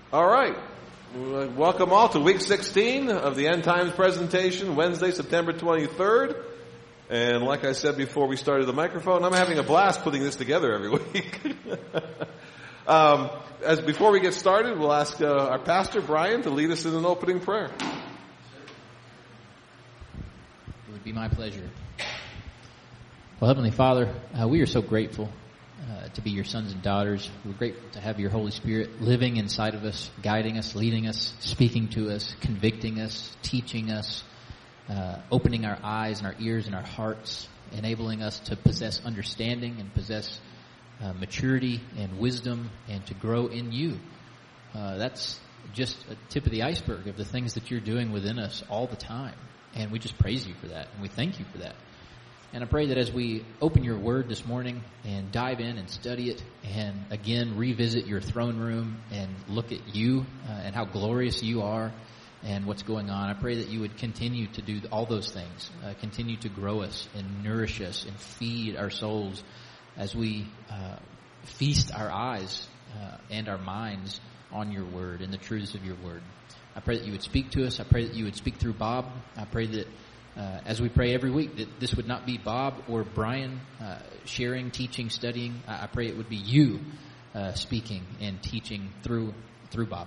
All right. Welcome all to week 16 of the End Times presentation, Wednesday, September 23rd. And like I said before we started the microphone, I'm having a blast putting this together every week. As before we get started, we'll ask our pastor, Brian, to lead us in an opening prayer. It would be my pleasure. Well, Heavenly Father, we are so grateful to be your sons and daughters. We're grateful to have your Holy Spirit living inside of us, guiding us, leading us, speaking to us, convicting us, teaching us, opening our eyes and our ears and our hearts, enabling us to possess understanding and possess maturity and wisdom and to grow in you. That's just a tip of the iceberg of the things that you're doing within us all the time. And we just praise you for that, and we thank you for that. And I pray that as we open your word this morning and dive in and study it and again revisit your throne room and look at you and how glorious you are and what's going on, I pray that you would continue to do all those things, continue to grow us and nourish us and feed our souls as we feast our eyes and our minds on your word and the truths of your word. I pray that you would speak to us. I pray that you would speak through Bob. I pray that as we pray every week, that this would not be Bob or Brian sharing, teaching, studying. I pray it would be you speaking and teaching through Bob.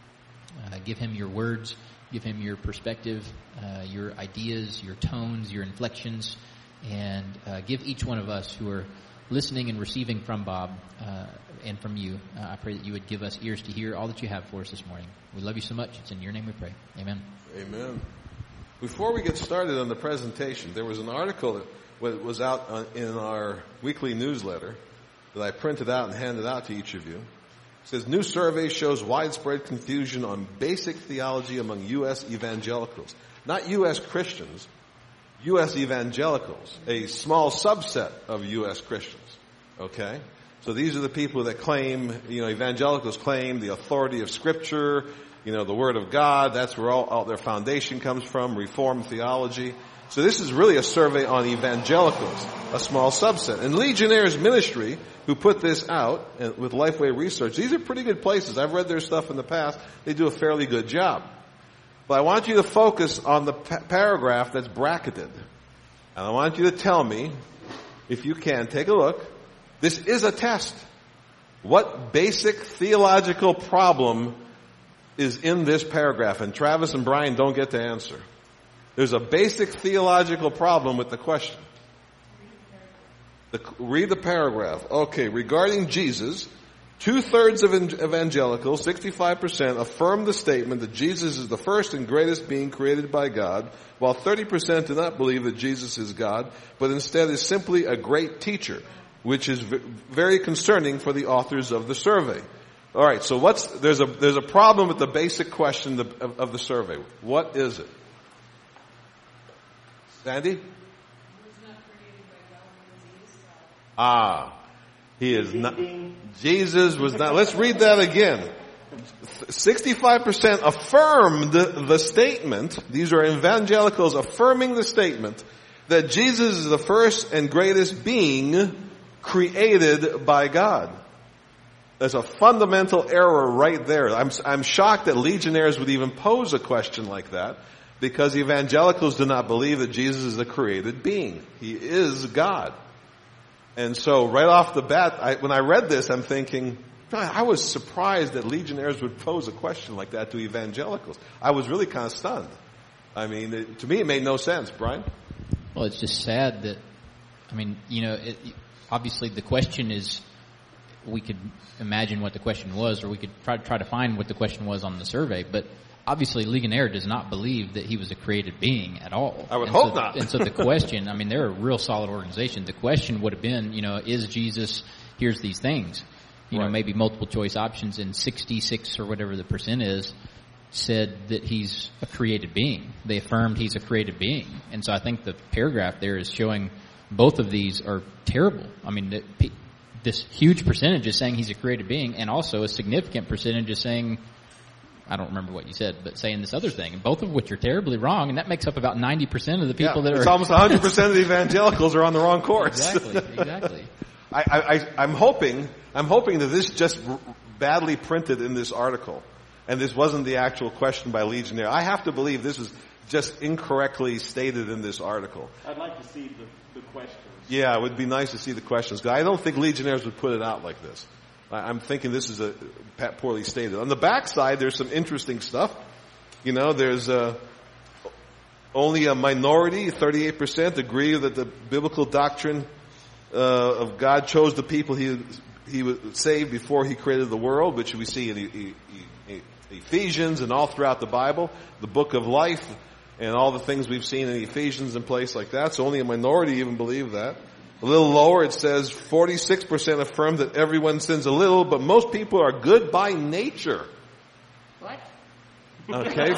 Give him your words, give him your perspective, your ideas, your tones, your inflections, and give each one of us who are listening and receiving from Bob and from you. I pray that you would give us ears to hear all that you have for us this morning. We love you so much. It's in your name we pray. Amen. Amen. Before we get started on the presentation, there was an article that was out in our weekly newsletter that I printed out and handed out to each of you. It says, new survey shows widespread confusion on basic theology among U.S. evangelicals. Not U.S. Christians, U.S. evangelicals, a small subset of U.S. Christians. Okay? So these are the people that claim, evangelicals claim the authority of Scripture, the Word of God. That's where all their foundation comes from, Reformed theology. So this is really a survey on evangelicals, a small subset. And Legionnaires Ministry, who put this out with Lifeway Research, these are pretty good places. I've read their stuff in the past. They do a fairly good job. But I want you to focus on the paragraph that's bracketed. And I want you to tell me, if you can, take a look. This is a test. What basic theological problem is in this paragraph? And Travis and Brian don't get to answer. There's a basic theological problem with the question. Read the paragraph. Okay, regarding Jesus, 2/3 of evangelicals, 65%, affirm the statement that Jesus is the first and greatest being created by God, while 30% do not believe that Jesus is God, but instead is simply a great teacher, which is very concerning for the authors of the survey. All right, so there's a problem with the basic question of the survey. What is it? Sandy? He is not. Jesus was not. Let's read that again. 65% affirmed the statement. These are evangelicals affirming the statement that Jesus is the first and greatest being created by God. There's a fundamental error right there. I'm shocked that Legionnaires would even pose a question like that, because evangelicals do not believe that Jesus is a created being. He is God. And so right off the bat, when I read this, I'm thinking, I was surprised that Legionnaires would pose a question like that to evangelicals. I was really kind of stunned. I mean, to me, it made no sense. Brian? Well, it's just sad that, obviously the question is, we could imagine what the question was, or we could try to find what the question was on the survey, but obviously Legionnaire does not believe that he was a created being at all. I would hope not. And so the question, they're a real solid organization. The question would have been, is Jesus, here's these things. Right. Maybe multiple choice options, and 66 or whatever the percent is said that he's a created being. They affirmed he's a created being. And so I think the paragraph there is showing both of these are terrible. This huge percentage is saying he's a created being, and also a significant percentage is saying, I don't remember what you said, but saying this other thing, both of which are terribly wrong, and that makes up about 90% of the people that are... It's almost 100% of the evangelicals are on the wrong course. Exactly. I'm hoping that this just badly printed in this article And this wasn't the actual question by Legionnaire. I have to believe this is just incorrectly stated in this article. I'd like to see the questions. Yeah, it would be nice to see the questions. I don't think Legionnaires would put it out like this. I'm thinking this is poorly stated. On the back side, there's some interesting stuff. You know, there's only a minority, 38%, agree that the biblical doctrine of God chose the people he would save before he created the world, which we see in Ephesians and all throughout the Bible, the book of life, and all the things we've seen in Ephesians and place like that. So only a minority even believe that. A little lower, it says 46% affirm that everyone sins a little, but most people are good by nature. What? Okay.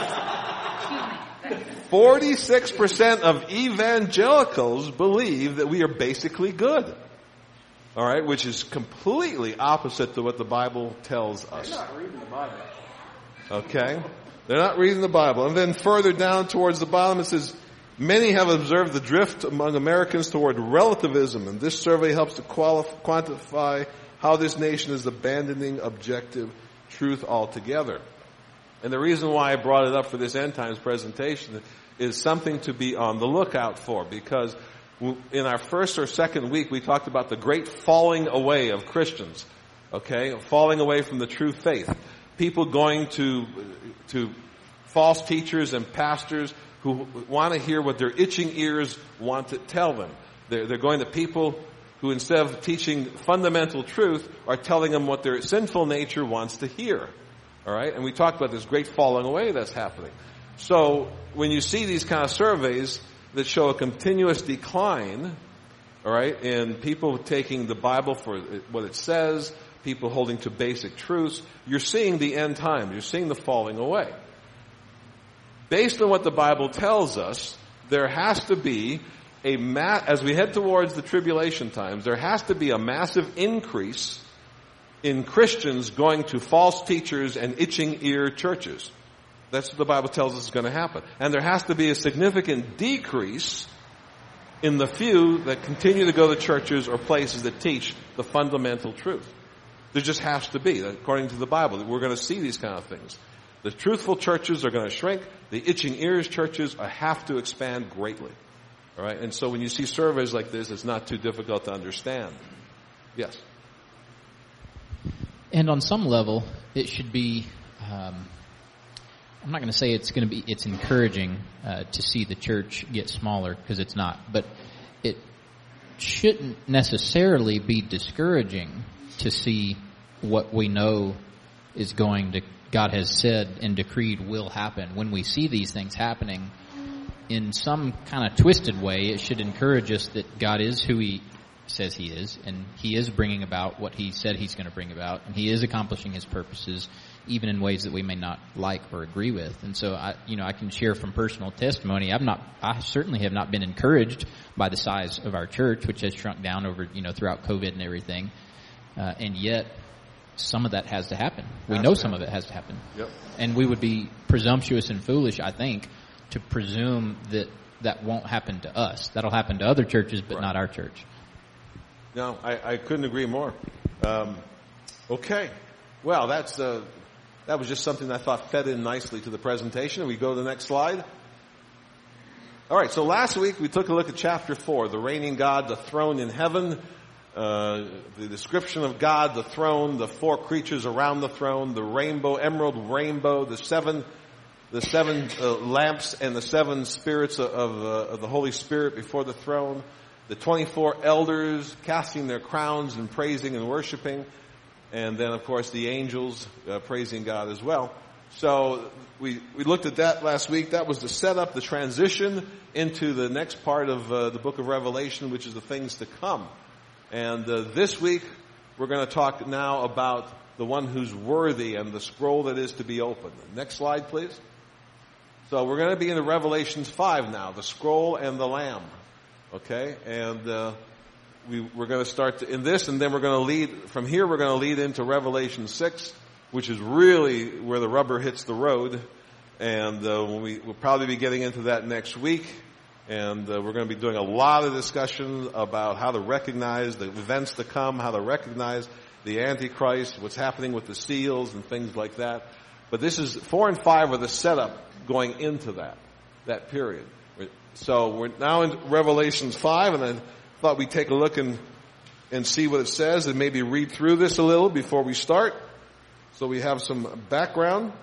46% of evangelicals believe that we are basically good. All right, which is completely opposite to what the Bible tells us. They're not reading the Bible. Okay. They're not reading the Bible. And then further down towards the bottom it says, many have observed the drift among Americans toward relativism, and this survey helps to quantify how this nation is abandoning objective truth altogether. And the reason why I brought it up for this End Times presentation is something to be on the lookout for, because in our first or second week we talked about the great falling away of Christians, okay? Falling away from the true faith. People going to false teachers and pastors who want to hear what their itching ears want to tell them. They're going to people who, instead of teaching fundamental truth, are telling them what their sinful nature wants to hear. All right? And we talked about this great falling away that's happening. So when you see these kind of surveys that show a continuous decline, all right, in people taking the Bible for what it says, people holding to basic truths, you're seeing the end time. You're seeing the falling away. Based on what the Bible tells us, there has to be as we head towards the tribulation times, there has to be a massive increase in Christians going to false teachers and itching ear churches. That's what the Bible tells us is going to happen. And there has to be a significant decrease in the few that continue to go to churches or places that teach the fundamental truth. There just has to be, according to the Bible. We're going to see these kind of things. The truthful churches are going to shrink. The itching ears churches have to expand greatly. All right? And so when you see surveys like this, it's not too difficult to understand. Yes? And on some level, it should be, I'm not going to say it's encouraging to see the church get smaller, because it's not. But it shouldn't necessarily be discouraging to see what we know is God has said and decreed will happen. When we see these things happening in some kind of twisted way, it should encourage us that God is who He says He is, and He is bringing about what He said He's going to bring about, and He is accomplishing His purposes, even in ways that we may not like or agree with. And so I can share from personal testimony. I certainly have not been encouraged by the size of our church, which has shrunk down over, throughout COVID and everything. And yet, some of that has to happen. We know some of it has to happen. Yep. And we would be presumptuous and foolish, I think, to presume that won't happen to us. That'll happen to other churches, but not our church. No, I couldn't agree more. Okay. Well, that was just something I thought fed in nicely to the presentation. We go to the next slide. All right, so last week we took a look at chapter 4, the reigning God, the throne in heaven, the description of God, the throne, the four creatures around the throne, the rainbow, emerald rainbow, the seven lamps and the seven spirits of the Holy Spirit before the throne, the 24 elders casting their crowns and praising and worshiping, and then, of course, the angels praising God as well. So we looked at that last week. That was to set up the transition into the next part of the book of Revelation, which is the things to come. And this week, we're going to talk now about the one who's worthy and the scroll that is to be opened. Next slide, please. So we're going to be in Revelation 5 now, the scroll and the Lamb. Okay? And we're going to start in this, and then we're going to lead, from here we're going to lead into Revelation 6, which is really where the rubber hits the road. And we'll probably be getting into that next week. And we're going to be doing a lot of discussion about how to recognize the events to come, how to recognize the Antichrist, what's happening with the seals and things like that. But this is 4 and 5 are the setup going into that period. So we're now in Revelations 5, and I thought we'd take a look and see what it says and maybe read through this a little before we start. So we have some background.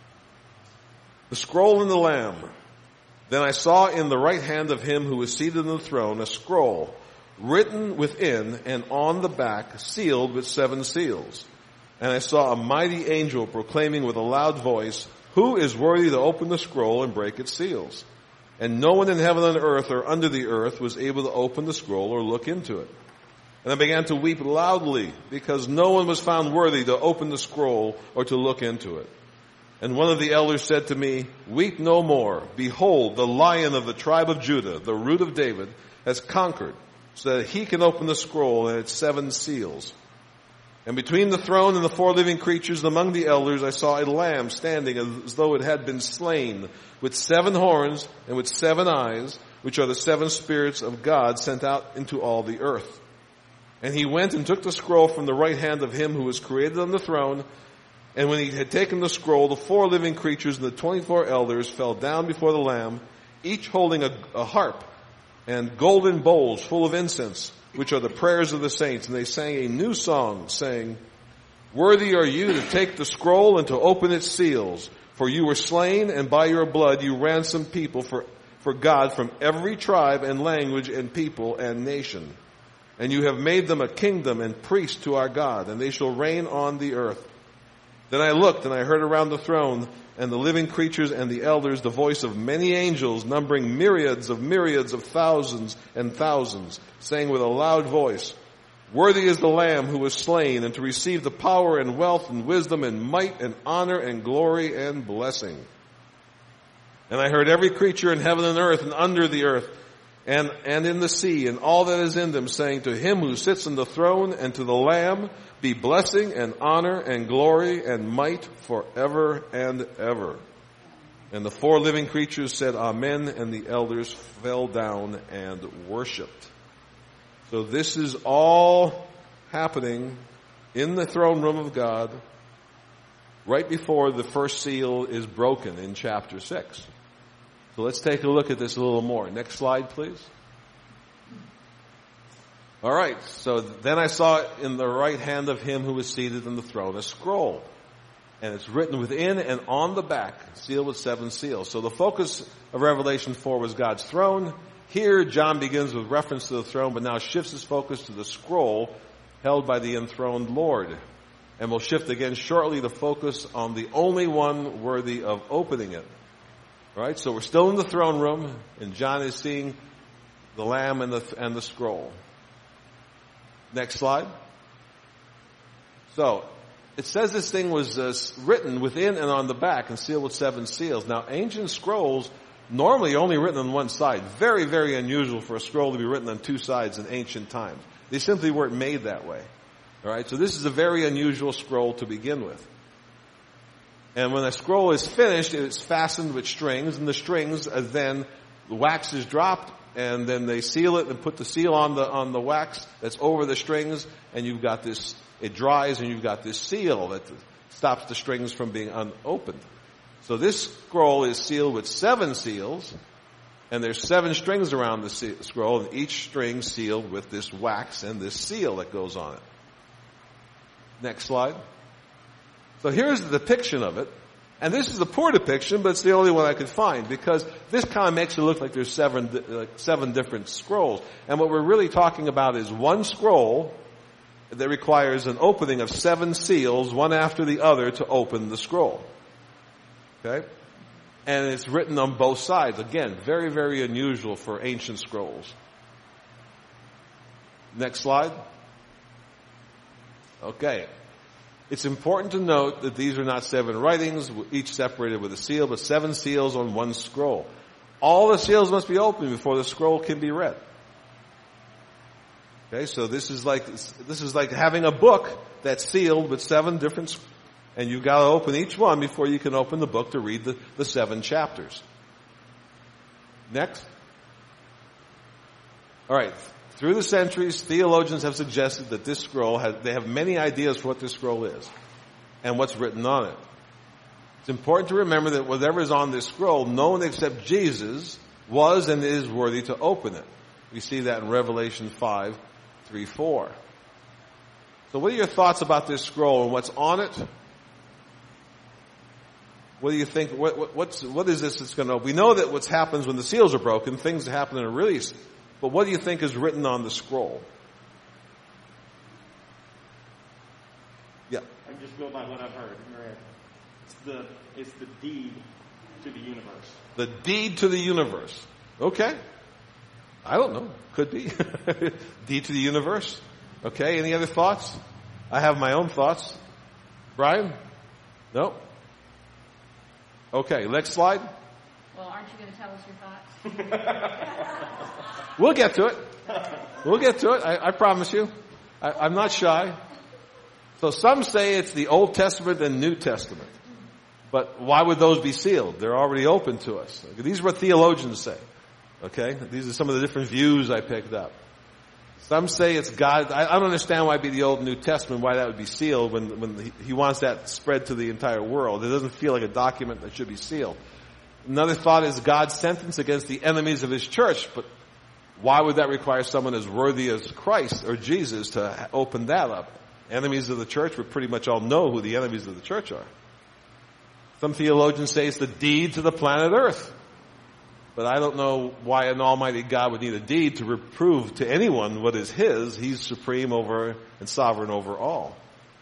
The scroll and the Lamb. Then I saw in the right hand of him who was seated on the throne a scroll written within and on the back, sealed with 7 seals. And I saw a mighty angel proclaiming with a loud voice, "Who is worthy to open the scroll and break its seals?" And no one in heaven and earth or under the earth was able to open the scroll or look into it. And I began to weep loudly because no one was found worthy to open the scroll or to look into it. And one of the elders said to me, "Weep no more. Behold, the Lion of the tribe of Judah, the Root of David, has conquered, so that he can open the scroll and its 7 seals." And between the throne and the 4 living creatures among the elders, I saw a lamb standing as though it had been slain, with 7 horns and with 7 eyes, which are the 7 spirits of God sent out into all the earth. And he went and took the scroll from the right hand of him who was created on the throne. And when he had taken the scroll, the 4 living creatures and the 24 elders fell down before the Lamb, each holding a harp and golden bowls full of incense, which are the prayers of the saints. And they sang a new song, saying, "Worthy are you to take the scroll and to open its seals. For you were slain, and by your blood you ransomed people for God from every tribe and language and people and nation. And you have made them a kingdom and priests to our God, and they shall reign on the earth." Then I looked, and I heard around the throne and the living creatures and the elders the voice of many angels, numbering myriads of thousands and thousands, saying with a loud voice, "Worthy is the Lamb who was slain, and to receive the power and wealth and wisdom and might and honor and glory and blessing." And I heard every creature in heaven and earth and under the earth and in the sea and all that is in them, saying, "To him who sits on the throne and to the Lamb be blessing and honor and glory and might forever and ever." And the 4 living creatures said, "Amen," and the elders fell down and worshipped. So this is all happening in the throne room of God right before the first seal is broken in chapter 6. So let's take a look at this a little more. Next slide, please. All right, so then I saw in the right hand of him who was seated on the throne a scroll. And it's written within and on the back, sealed with 7 seals. So the focus of Revelation 4 was God's throne. Here, John begins with reference to the throne, but now shifts his focus to the scroll held by the enthroned Lord. And we'll shift again shortly to focus on the only one worthy of opening it. All right, so we're still in the throne room, and John is seeing the Lamb and the scroll. Next slide. So, it says this thing was written within and on the back and sealed with 7 seals. Now, ancient scrolls normally only written on one side. Very, very unusual for a scroll to be written on 2 sides in ancient times. They simply weren't made that way. All right, so this is a very unusual scroll to begin with. And when a scroll is finished, it's fastened with strings, and the strings then the wax is dropped, and then they seal it and put the seal on the wax that's over the strings, and you've got this, it dries, and you've got this seal that stops the strings from being unopened. So this scroll is sealed with 7 seals, and there's 7 strings around the scroll, and each string sealed with this wax and this seal that goes on it. Next slide. So here's the depiction of it. And this is a poor depiction, but it's the only one I could find, because this kind of makes it look like there's 7 different scrolls. And what we're really talking about is one scroll that requires an opening of 7 seals, one after the other, to open the scroll. Okay? And it's written on both sides. Again, very, very unusual for ancient scrolls. Next slide. Okay. It's important to note that these are not 7 writings, each separated with a seal, but 7 seals on one scroll. All the seals must be opened before the scroll can be read. Okay, so this is like having a book that's sealed with 7 different, and you've got to open each one before you can open the book to read the 7 chapters. Next. All right. Through the centuries, theologians have suggested that this scroll they have many ideas for what this scroll is and what's written on it. It's important to remember that whatever is on this scroll, no one except Jesus was and is worthy to open it. We see that in Revelation 5:3-4. So what are your thoughts about this scroll and what's on it? What do you think? What is this that's going to open? We know that what happens when the seals are broken, things happen in a release. But what do you think is written on the scroll? Yeah. I can just go by what I've heard. It's the deed to the universe. The deed to the universe. Okay. I don't know. Could be. Deed to the universe. Okay. Any other thoughts? I have my own thoughts. Brian? No? Okay. Next slide. Well, aren't you going to tell us your thoughts? We'll get to it. We'll get to it. I promise you. I'm not shy. So some say it's the Old Testament and New Testament. But why would those be sealed? They're already open to us. These are what theologians say. Okay? These are some of the different views I picked up. Some say it's God. I don't understand why it'd be the Old and New Testament, why that would be sealed when he wants that spread to the entire world. It doesn't feel like a document that should be sealed. Another thought is God's sentence against the enemies of his church. But why would that require someone as worthy as Christ or Jesus to open that up? Enemies of the church, we pretty much all know who the enemies of the church are. Some theologians say it's the deed to the planet Earth. But I don't know why an almighty God would need a deed to reprove to anyone what is his. He's supreme over and sovereign over all.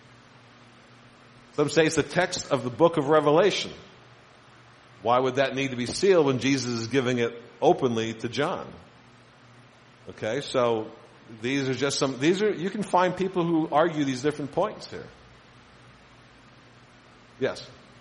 Some say it's the text of the book of Revelation. Why would that need to be sealed when Jesus is giving it openly to John? Okay, so these are just you can find people who argue these different points here. Yes.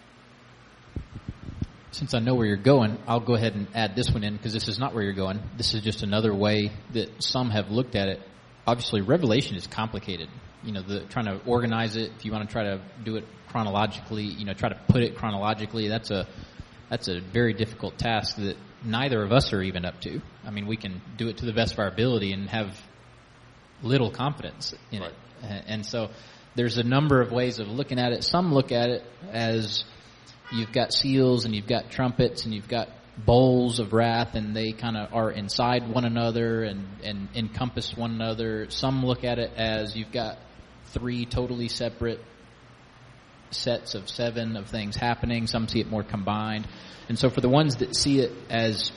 Since I know where you're going, I'll go ahead and add this one in because this is not where you're going. This is just another way that some have looked at it. Obviously, Revelation is complicated. Trying to organize it, if you want to try to do it chronologically, try to put it chronologically, that's a very difficult task that neither of us are even up to. I mean, we can do it to the best of our ability and have little confidence in it. And so there's a number of ways of looking at it. Some look at it as you've got seals and you've got trumpets and you've got bowls of wrath, and they kind of are inside one another and encompass one another. Some look at it as you've got 3 totally separate sets of 7 of things happening. Some see it more combined. And so for the ones that see it as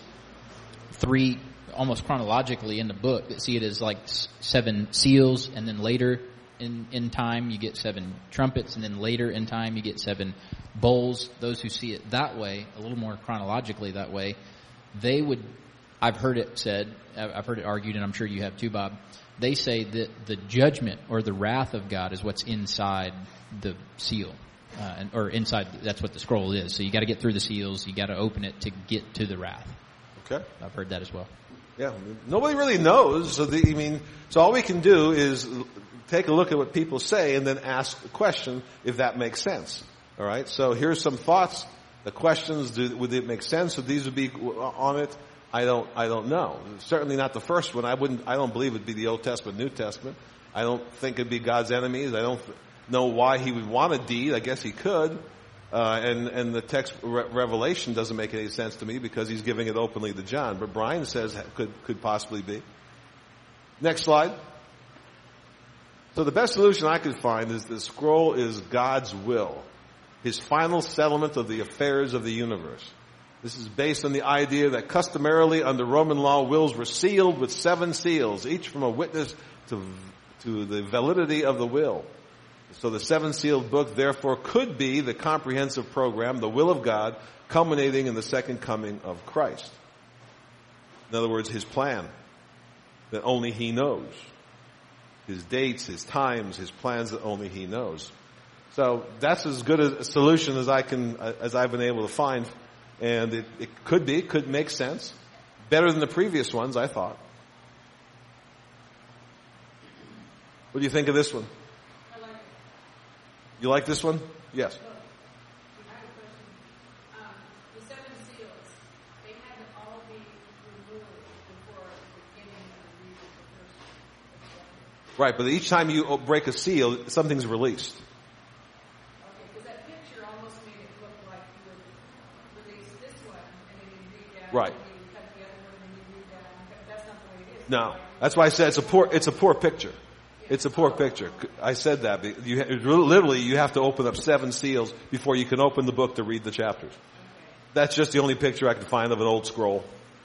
3 almost chronologically in the book, that see it as like 7 seals, and then later in time you get 7 trumpets, and then later in time you get 7 bowls. Those who see it that way, a little more chronologically that way, they would, I've heard it argued, and I'm sure you have too, Bob, they say that the judgment or the wrath of God is what's inside the seal. Or inside, that's what the scroll is. So you got to get through the seals, you got to open it to get to the wrath. Okay. I've heard that as well. Yeah, nobody really knows. So all we can do is take a look at what people say and then ask the question if that makes sense. All right. So here's some thoughts. The questions: would it make sense? So these would be on it. I don't know. Certainly not the first one. I don't believe it'd be the Old Testament, New Testament. I don't think it'd be God's enemies. I don't know why he would want a deed. I guess he could. And the text Revelation doesn't make any sense to me because he's giving it openly to John. But Brian says could possibly be. Next slide. So the best solution I could find is the scroll is God's will, his final settlement of the affairs of the universe. This is based on the idea that customarily under Roman law, wills were sealed with 7 seals, each from a witness to the validity of the will. So the 7-sealed book, therefore, could be the comprehensive program, the will of God, culminating in the second coming of Christ. In other words, his plan that only he knows. His dates, his times, his plans that only he knows. So that's as good a solution as I've been able to find. And it could make sense. Better than the previous ones, I thought. What do you think of this one? I like it. You like this one? Yes. Look, I have a question. The 7 seals, they had to all be removed before the beginning of the reading of the first one. Right, but each time you break a seal, something's released. Okay, because that picture almost made it look like you Right. You cut the other one and you read that. That's not the way it is. No. That's why I said it's a poor picture. It's a poor picture. I said that. Literally, you have to open up 7 seals before you can open the book to read the chapters. That's just the only picture I can find of an old scroll.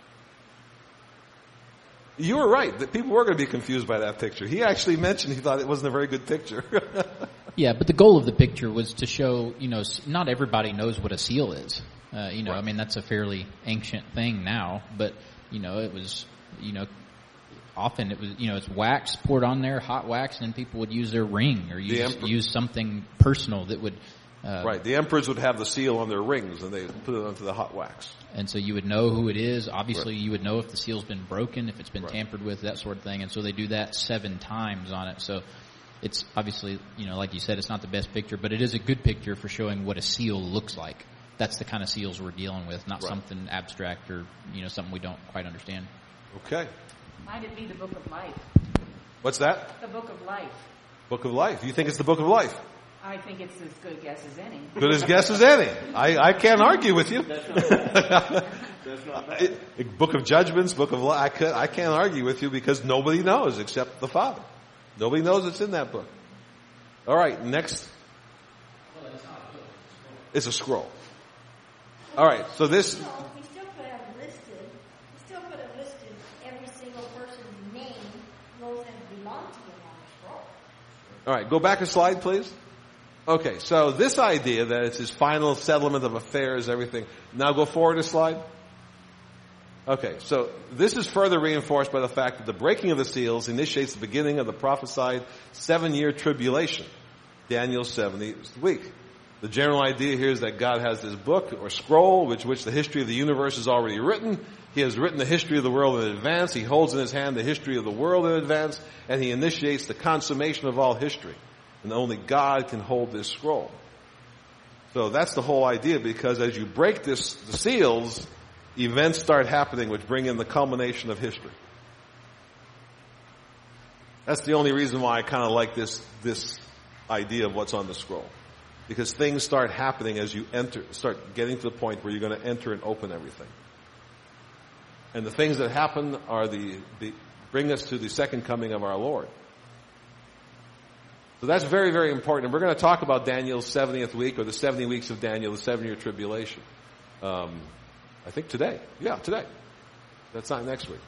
You were right. That people were going to be confused by that picture. He actually mentioned he thought it wasn't a very good picture. Yeah, but the goal of the picture was to show, not everybody knows what a seal is. Right. I mean, that's a fairly ancient thing now, but, it was, often it was, it's wax poured on there, hot wax, and then people would use their ring or use something personal that would... right. The emperors would have the seal on their rings, and they put it onto the hot wax. And so you would know who it is. Obviously, you would know if the seal's been broken, if it's been tampered with, that sort of thing. And so they do that 7 times on it. So it's obviously, like you said, it's not the best picture, but it is a good picture for showing what a seal looks like. That's the kind of seals we're dealing with, not something abstract or, something we don't quite understand. Okay. Might it be the book of life? What's that? The book of life. Book of life. You think it's the book of life? I think it's as good a guess as any. Good as guess as any. I can't argue with you. That's not bad. Book of Judgments, Book of Life. I can't argue with you because nobody knows except the Father. Nobody knows it's in that book. All right, next. It's a scroll. All right, so this... No, we still could have listed every single person's name, those that belong to him on the scroll. All right, go back a slide, please. Okay, so this idea that it's his final settlement of affairs, everything. Now go forward a slide. Okay, so this is further reinforced by the fact that the breaking of the seals initiates the beginning of the prophesied 7-year tribulation, Daniel's 70th week. The general idea here is that God has this book or scroll which the history of the universe is already written. He has written the history of the world in advance. He holds in his hand the history of the world in advance, and he initiates the consummation of all history. And only God can hold this scroll. So that's the whole idea, because as you break the seals, events start happening which bring in the culmination of history. That's the only reason why I kind of like this idea of what's on the scroll. Because things start happening as you start getting to the point where you're going to enter and open everything. And the things that happen are bring us to the second coming of our Lord. So that's very, very important. And we're going to talk about Daniel's 70th week, or the 70 weeks of Daniel, the 7-year tribulation. I think today. Yeah, today. That's not next week.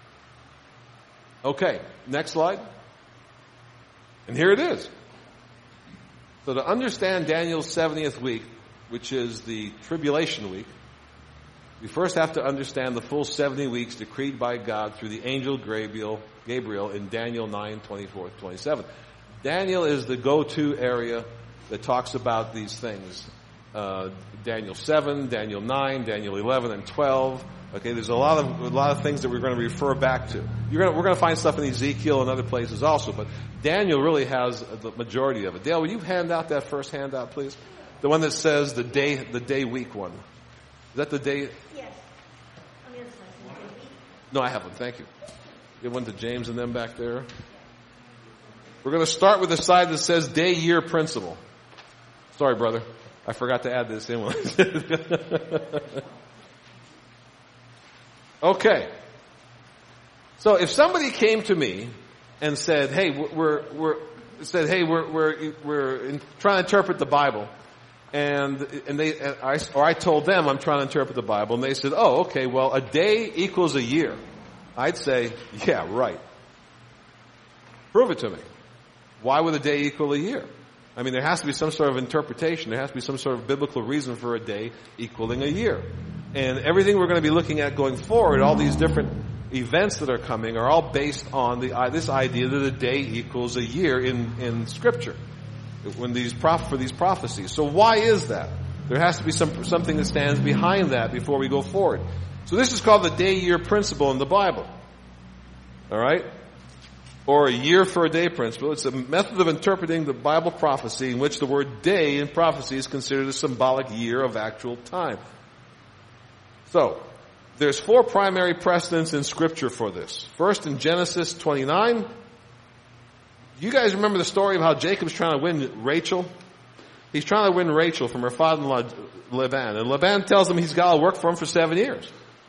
Okay, next slide. And here it is. So to understand Daniel's 70th week, which is the tribulation week, we first have to understand the full 70 weeks decreed by God through the angel Gabriel in Daniel 9, 24, 27. Daniel is the go-to area that talks about these things. Daniel 7, Daniel 9, Daniel 11, and 12. Okay, there's a lot of things that we're going to refer back to. We're going to find stuff in Ezekiel and other places also, but Daniel really has the majority of it. Dale, will you hand out that first handout, please? The one that says the day week one. Is that the day? Yes. I mean, it's like the day week. No, I haven't. Thank you. Give one to James and them back there. We're going to start with the side that says day-year principle. Sorry, brother. I forgot to add this in. Okay. So if somebody came to me and said, "Hey, we're trying to interpret the Bible," and I told them I'm trying to interpret the Bible, and they said, "Oh, okay. Well, a day equals a year," I'd say, "Yeah, right. Prove it to me. Why would a day equal a year?" I mean, there has to be some sort of interpretation. There has to be some sort of biblical reason for a day equaling a year. And everything we're going to be looking at going forward, all these different events that are coming, are all based on this idea that a day equals a year in Scripture for these prophecies. So why is that? There has to be something that stands behind that before we go forward. So this is called the day-year principle in the Bible. All right? Or a year for a day principle. It's a method of interpreting the Bible prophecy in which the word day in prophecy is considered a symbolic year of actual time. So, there's 4 primary precedents in Scripture for this. First, in Genesis 29. You guys remember the story of how Jacob's trying to win Rachel? He's trying to win Rachel from her father-in-law, Laban. And Laban tells him he's got to work for him for 7 years.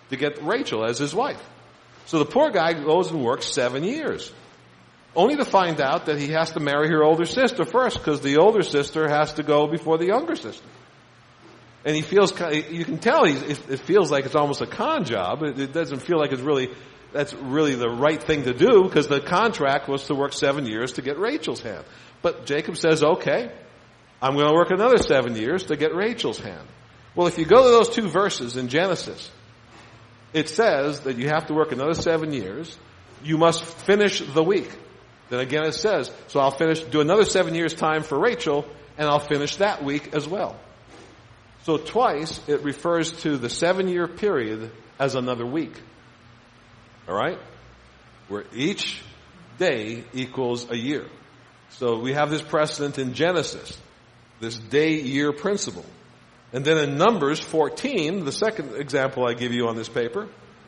to get Rachel as his wife. So the poor guy goes and works 7 years, only to find out that he has to marry her older sister first, because the older sister has to go before the younger sister. And he feels, you can tell it feels like it's almost a con job. It doesn't feel like that's really the right thing to do, because the contract was to work 7 years to get Rachel's hand. But Jacob says, okay, I'm going to work another 7 years to get Rachel's hand. Well, if you go to those 2 verses in Genesis, it says that you have to work another 7 years. You must finish the week. Then again it says, so I'll do another 7 years time for Rachel, and I'll finish that week as well. So twice it refers to the 7-year period as another week. All right? Where each day equals a year. So we have this precedent in Genesis, this day-year principle. And then in Numbers 14, the second example I give you on this paper,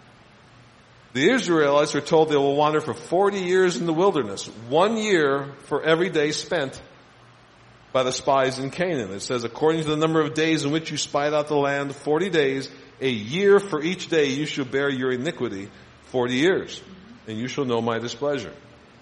the Israelites are told they will wander for 40 years in the wilderness, 1 year for every day spent by the spies in Canaan. It says, according to the number of days in which you spied out the land, 40 days, a year for each day you shall bear your iniquity, 40 years, and you shall know my displeasure.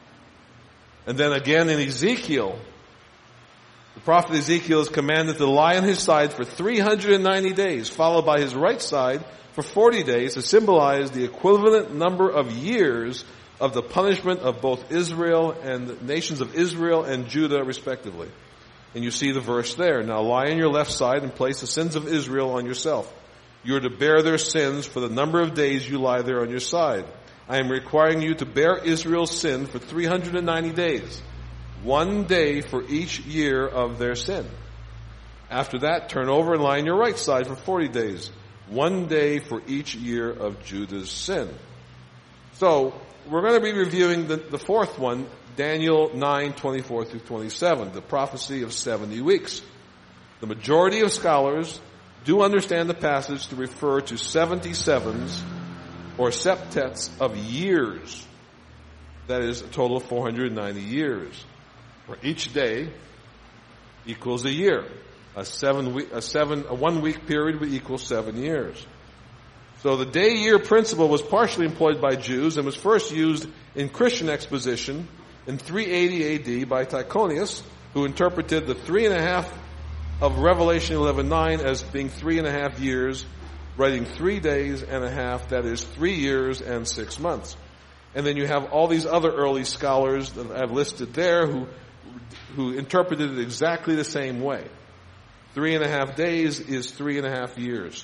And then again in Ezekiel, the prophet Ezekiel is commanded to lie on his side for 390 days, followed by his right side for 40 days, to symbolize the equivalent number of years of the punishment of both Israel and the nations of Israel and Judah, respectively. And you see the verse there. Now lie on your left side and place the sins of Israel on yourself. You are to bear their sins for the number of days you lie there on your side. I am requiring you to bear Israel's sin for 390 days. 1 day for each year of their sin. After that, turn over and lie on your right side for 40 days. 1 day for each year of Judah's sin. So, we're going to be reviewing the fourth one, Daniel 9:24 through 27, the prophecy of 70 weeks. The majority of scholars do understand the passage to refer to 77s or septets of years. That is a total of 490 years. Where each day equals a year. A 1 week period would equal 7 years. So the day-year principle was partially employed by Jews and was first used in Christian exposition in 380 AD by Tychonius, who interpreted the 3.5 of Revelation 11:9 as being 3.5 years, writing 3 days and a half, that is 3 years and 6 months. And then you have all these other early scholars that I've listed there who interpreted it exactly the same way. 3.5 days is 3.5 years.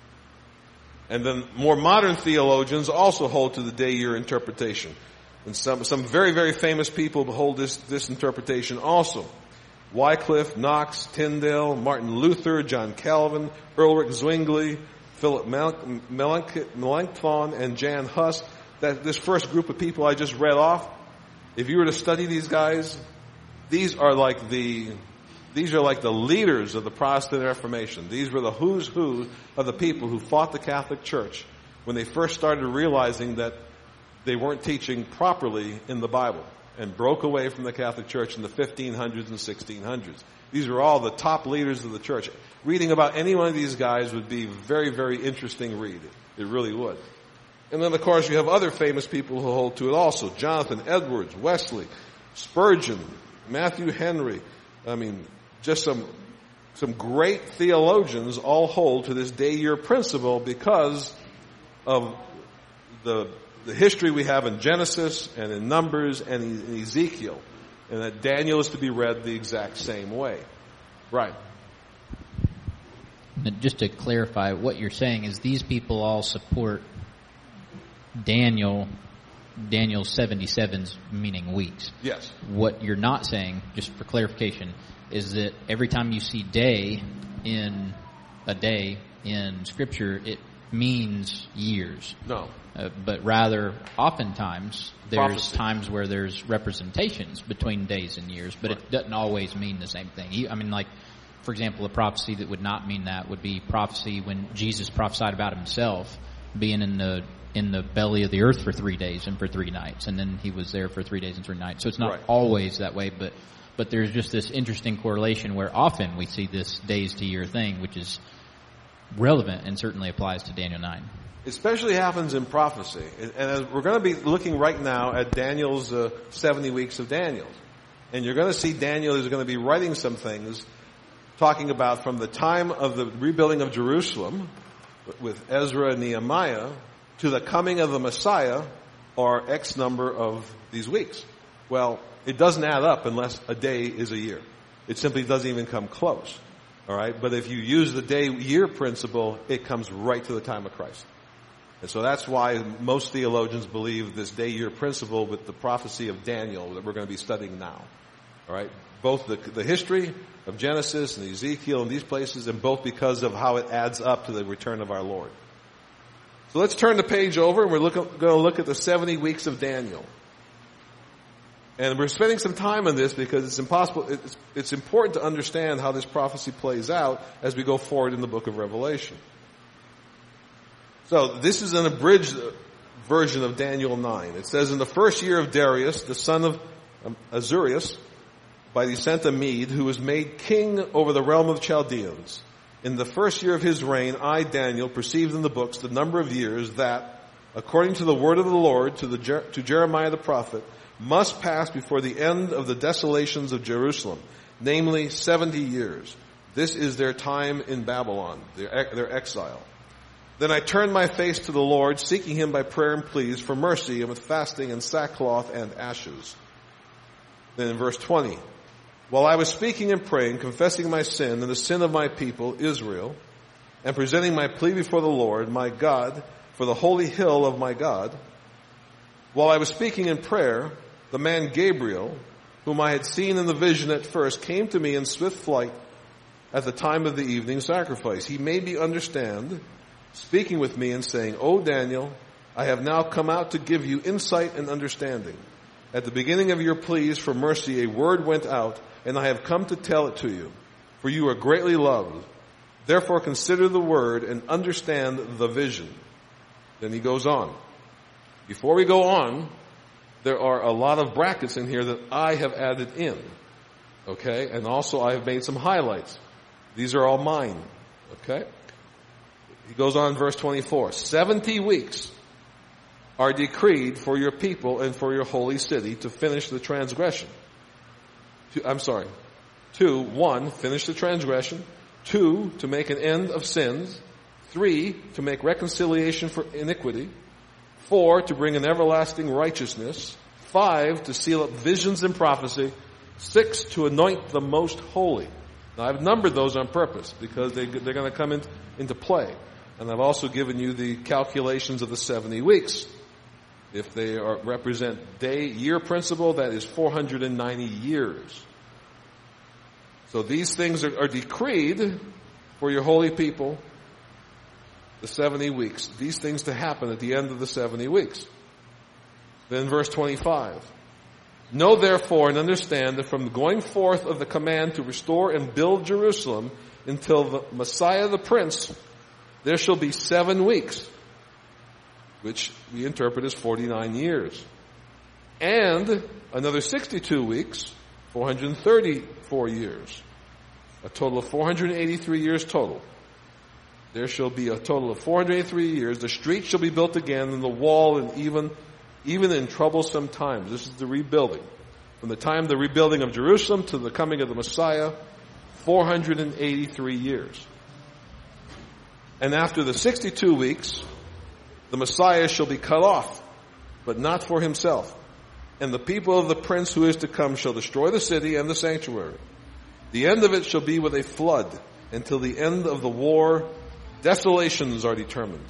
And then more modern theologians also hold to the day-year interpretation. And some very, very famous people hold this interpretation also. Wycliffe, Knox, Tyndale, Martin Luther, John Calvin, Ulrich Zwingli, Philip Melanchthon, and Jan Hus. This first group of people I just read off, if you were to study these guys, these are like the leaders of the Protestant Reformation. These were the who's who of the people who fought the Catholic Church when they first started realizing that they weren't teaching properly in the Bible, and broke away from the Catholic Church in the 1500s and 1600s. These are all the top leaders of the church. Reading about any one of these guys would be very, very interesting read. It really would. And then, of course, you have other famous people who hold to it also. Jonathan Edwards, Wesley, Spurgeon, Matthew Henry. I mean, just some great theologians all hold to this day-year principle because of the history we have in Genesis and in Numbers and in Ezekiel. And that Daniel is to be read the exact same way. Right. And just to clarify, what you're saying is these people all support Daniel's 77s, meaning weeks. Yes. What you're not saying, just for clarification, is that every time you see day in Scripture, it means years. No. But rather, oftentimes, there's Prophecy. times where there's representations between days and years, but it doesn't always mean the same thing. I mean, like, for example, a prophecy that would not mean that would be prophecy when Jesus prophesied about himself being in the belly of the earth for 3 days and for 3 nights, and then he was there for 3 days and 3 nights. So it's not Right. always that way, but there's just this interesting correlation where often we see this days to year thing, which is relevant and certainly applies to Daniel 9. especially happens in prophecy. And as we're going to be looking right now at Daniel's 70 weeks of Daniel. And you're going to see Daniel is going to be writing some things talking about from the time of the rebuilding of Jerusalem with Ezra and Nehemiah to the coming of the Messiah, or X number of these weeks. Well, it doesn't add up unless a day is a year. It simply doesn't even come close. All right? But if you use the day-year principle, it comes right to the time of Christ. And so that's why most theologians believe this day-year principle with the prophecy of Daniel that we're going to be studying now. All right? Both the history of Genesis and Ezekiel and these places, and both because of how it adds up to the return of our Lord. So let's turn the page over, and we're going to look at the 70 weeks of Daniel. And we're spending some time on this because it's important to understand how this prophecy plays out as we go forward in the book of Revelation. So this is an abridged version of Daniel 9. It says, in the first year of Darius, the son of Ahasuerus, by descent of Mede, who was made king over the realm of Chaldeans, in the first year of his reign, I, Daniel, perceived in the books the number of years that, according to the word of the Lord to Jeremiah the prophet, must pass before the end of the desolations of Jerusalem, namely 70 years. This is their time in Babylon, their exile. Then I turned my face to the Lord, seeking him by prayer and pleas for mercy, and with fasting and sackcloth and ashes. Then in verse 20, while I was speaking and praying, confessing my sin and the sin of my people, Israel, and presenting my plea before the Lord, my God, for the holy hill of my God, while I was speaking in prayer, the man Gabriel, whom I had seen in the vision at first, came to me in swift flight at the time of the evening sacrifice. He made me understand, speaking with me and saying, O Daniel, I have now come out to give you insight and understanding. At the beginning of your pleas for mercy, a word went out, and I have come to tell it to you, for you are greatly loved. Therefore consider the word and understand the vision. Then he goes on. Before we go on, there are a lot of brackets in here that I have added in. Okay? And also I have made some highlights. These are all mine. Okay? He goes on in verse 24. 70 weeks are decreed for your people and for your holy city to finish the transgression. 1, finish the transgression. 2, to make an end of sins. 3, to make reconciliation for iniquity. 4, to bring an everlasting righteousness. 5, to seal up visions and prophecy. 6, to anoint the most holy. Now I've numbered those on purpose because they're going to come into play. And I've also given you the calculations of the 70 weeks. If they represent year principle, that is 490 years. So these things are decreed for your holy people, the 70 weeks. These things to happen at the end of the 70 weeks. Then verse 25. Know therefore and understand that from the going forth of the command to restore and build Jerusalem until the Messiah the Prince, there shall be 7 weeks, which we interpret as 49 years. And another 62 weeks, 434 years. A total of 483 years total. There shall be a total of 483 years. The street shall be built again, and the wall, and even in troublesome times. This is the rebuilding. From the time of the rebuilding of Jerusalem to the coming of the Messiah, 483 years. And after the 62 weeks, the Messiah shall be cut off, but not for himself. And the people of the prince who is to come shall destroy the city and the sanctuary. The end of it shall be with a flood. Until the end of the war, desolations are determined.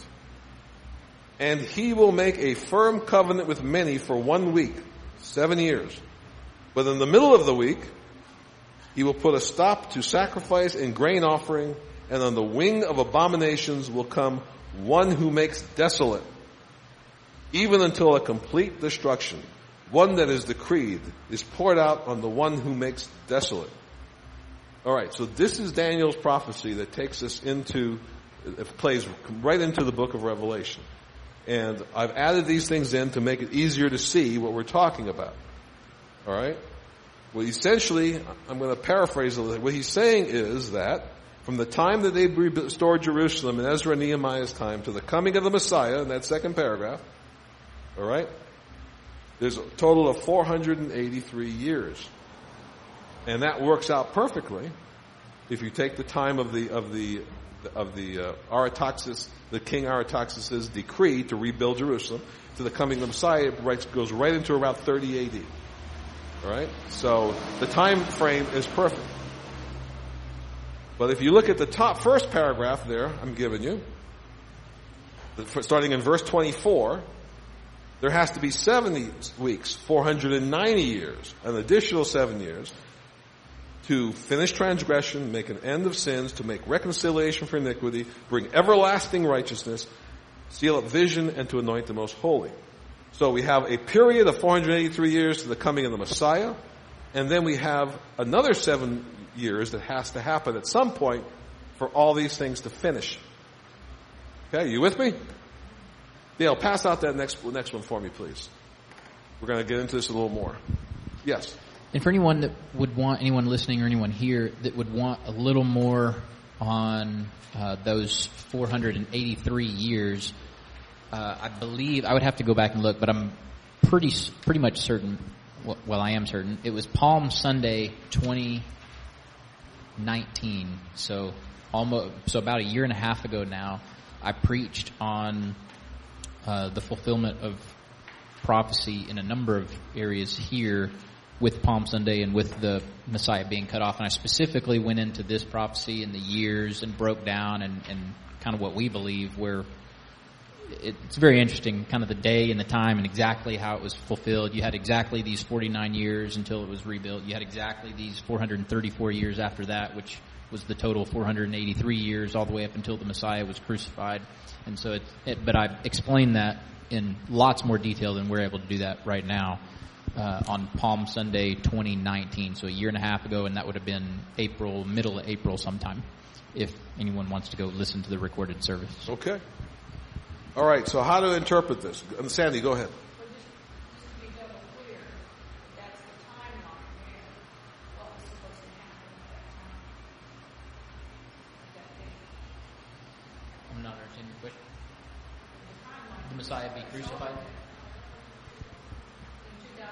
And he will make a firm covenant with many for 1 week, 7 years. But in the middle of the week, he will put a stop to sacrifice and grain offering, and on the wing of abominations will come one who makes desolate, even until a complete destruction. One that is decreed is poured out on the one who makes desolate. All right, so this is Daniel's prophecy that takes us it plays right into the book of Revelation. And I've added these things in to make it easier to see what we're talking about. All right? Well, essentially, I'm going to paraphrase a little. What he's saying is that from the time that they restored Jerusalem in Ezra and Nehemiah's time to the coming of the Messiah in that second paragraph, all right, there's a total of 483 years. And that works out perfectly if you take the time of the Artaxerxes, the king Artaxerxes' decree to rebuild Jerusalem to the coming of the Messiah. It goes right into around 30 AD. All right? So the time frame is perfect. But if you look at the top first paragraph there, I'm giving you, starting in verse 24, there has to be 70 weeks, 490 years, an additional 7 years, to finish transgression, make an end of sins, to make reconciliation for iniquity, bring everlasting righteousness, seal up vision, and to anoint the most holy. So we have a period of 483 years to the coming of the Messiah, and then we have another 7 years that has to happen at some point for all these things to finish. Okay, you with me? Dale, pass out that next one for me, please. We're going to get into this a little more. Yes? And for anyone that would want, anyone listening or anyone here that would want a little more on those 483 years, I believe, I would have to go back and look, but I'm pretty much certain, well, I am certain, it was Palm Sunday 2019, so about a year and a half ago now, I preached on the fulfillment of prophecy in a number of areas here with Palm Sunday and with the Messiah being cut off. And I specifically went into this prophecy and the years and broke down and kind of what we believe, where it's very interesting, kind of the day and the time and exactly how it was fulfilled. You had exactly these 49 years until it was rebuilt. You had exactly these 434 years after that, which was the total 483 years all the way up until the Messiah was crucified. And so but I explained that in lots more detail than we're able to do that right now on Palm Sunday 2019, so a year and a half ago, and that would have been middle of April sometime, if anyone wants to go listen to the recorded service. Okay. All right, so how to interpret this? Sandy, go ahead. Well, just to be double clear, that's the timeline there. What was supposed to happen at that time? At that date. I'm not understanding your question. The timeline. The Messiah be crucified? In 2019.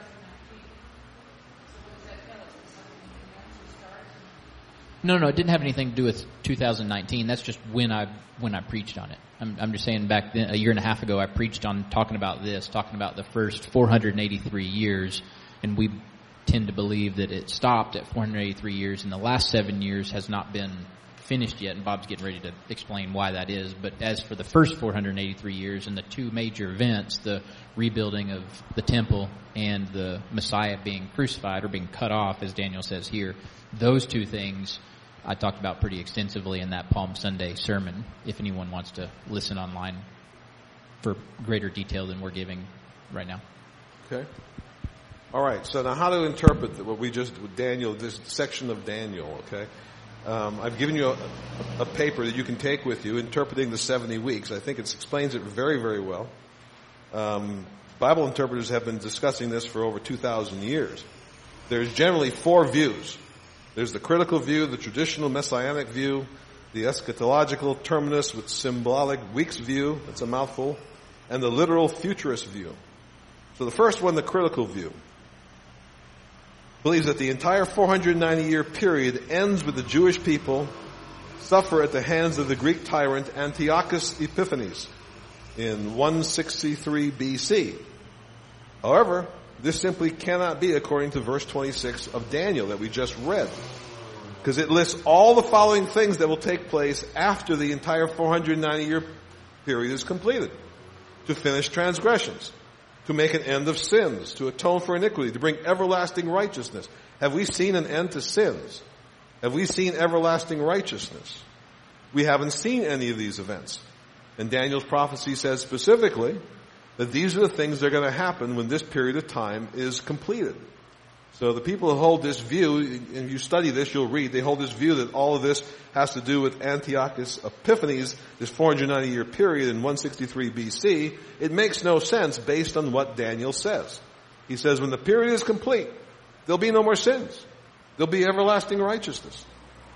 So what does that tell us? Is something actually starts? No, it didn't have anything to do with 2019. That's just when I preached on it. I'm just saying back then, a year and a half ago, I preached on talking about the first 483 years, and we tend to believe that it stopped at 483 years, and the last 7 years has not been finished yet, and Bob's getting ready to explain why that is. But as for the first 483 years and the two major events, the rebuilding of the temple and the Messiah being crucified or being cut off, as Daniel says here, those two things I talked about pretty extensively in that Palm Sunday sermon, if anyone wants to listen online for greater detail than we're giving right now. Okay. All right, so now how to interpret what we just, with Daniel, this section of Daniel, okay? I've given you a paper that you can take with you, interpreting the 70 weeks. I think it explains it very, very well. Bible interpreters have been discussing this for over 2,000 years. There's generally 4 views. There's the critical view, the traditional messianic view, the eschatological terminus with symbolic weeks view, that's a mouthful, and the literal futurist view. So the first one, the critical view, believes that the entire 490-year period ends with the Jewish people suffer at the hands of the Greek tyrant Antiochus Epiphanes in 163 BC. However, this simply cannot be according to verse 26 of Daniel that we just read, because it lists all the following things that will take place after the entire 490-year period is completed: to finish transgressions, to make an end of sins, to atone for iniquity, to bring everlasting righteousness. Have we seen an end to sins? Have we seen everlasting righteousness? We haven't seen any of these events. And Daniel's prophecy says specifically that these are the things that are going to happen when this period of time is completed. So the people who hold this view, and if you study this, you'll read, they hold this view that all of this has to do with Antiochus Epiphanes, this 490-year period in 163 BC. It makes no sense based on what Daniel says. He says when the period is complete, there'll be no more sins. There'll be everlasting righteousness.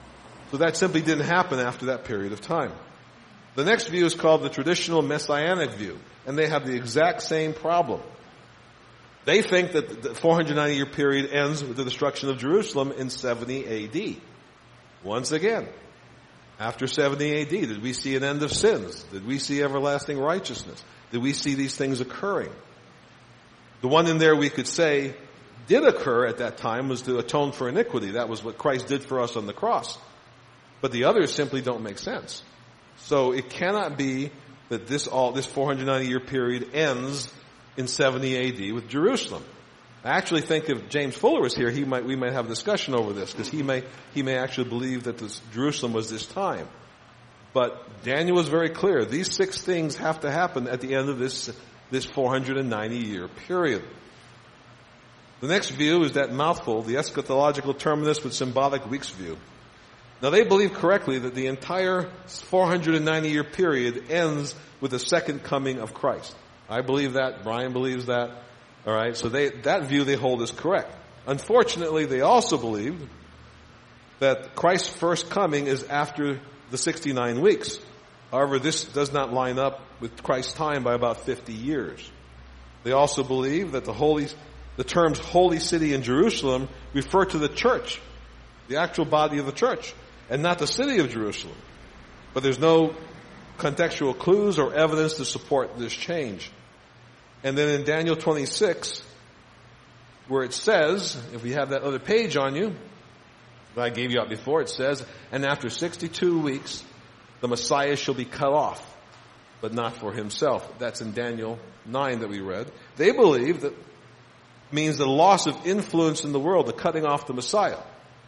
So that simply didn't happen after that period of time. The next view is called the traditional messianic view, and they have the exact same problem. They think that the 490-year period ends with the destruction of Jerusalem in 70 AD. Once again, after 70 AD, did we see an end of sins? Did we see everlasting righteousness? Did we see these things occurring? The one in there we could say did occur at that time was to atone for iniquity. That was what Christ did for us on the cross. But the others simply don't make sense. So it cannot be that this 490-year period ends in 70 AD with Jerusalem. I actually think if James Fuller was here, we might have a discussion over this, because he may actually believe that Jerusalem was this time. But Daniel was very clear. These 6 things have to happen at the end of this 490-year period. The next view is that mouthful, the eschatological terminus with symbolic weeks view. Now they believe correctly that the entire 490-year period ends with the second coming of Christ. I believe that. Brian believes that. All right, so that view they hold is correct. Unfortunately, they also believe that Christ's first coming is after the 69 weeks. However, this does not line up with Christ's time by about 50 years. They also believe that the terms holy city and Jerusalem refer to the church, the actual body of the church, and not the city of Jerusalem. But there's no contextual clues or evidence to support this change. And then in Daniel 26, where it says, if we have that other page on you, that I gave you out before, it says, and after 62 weeks, the Messiah shall be cut off, but not for himself. That's in Daniel 9 that we read. They believe that means the loss of influence in the world, the cutting off the Messiah,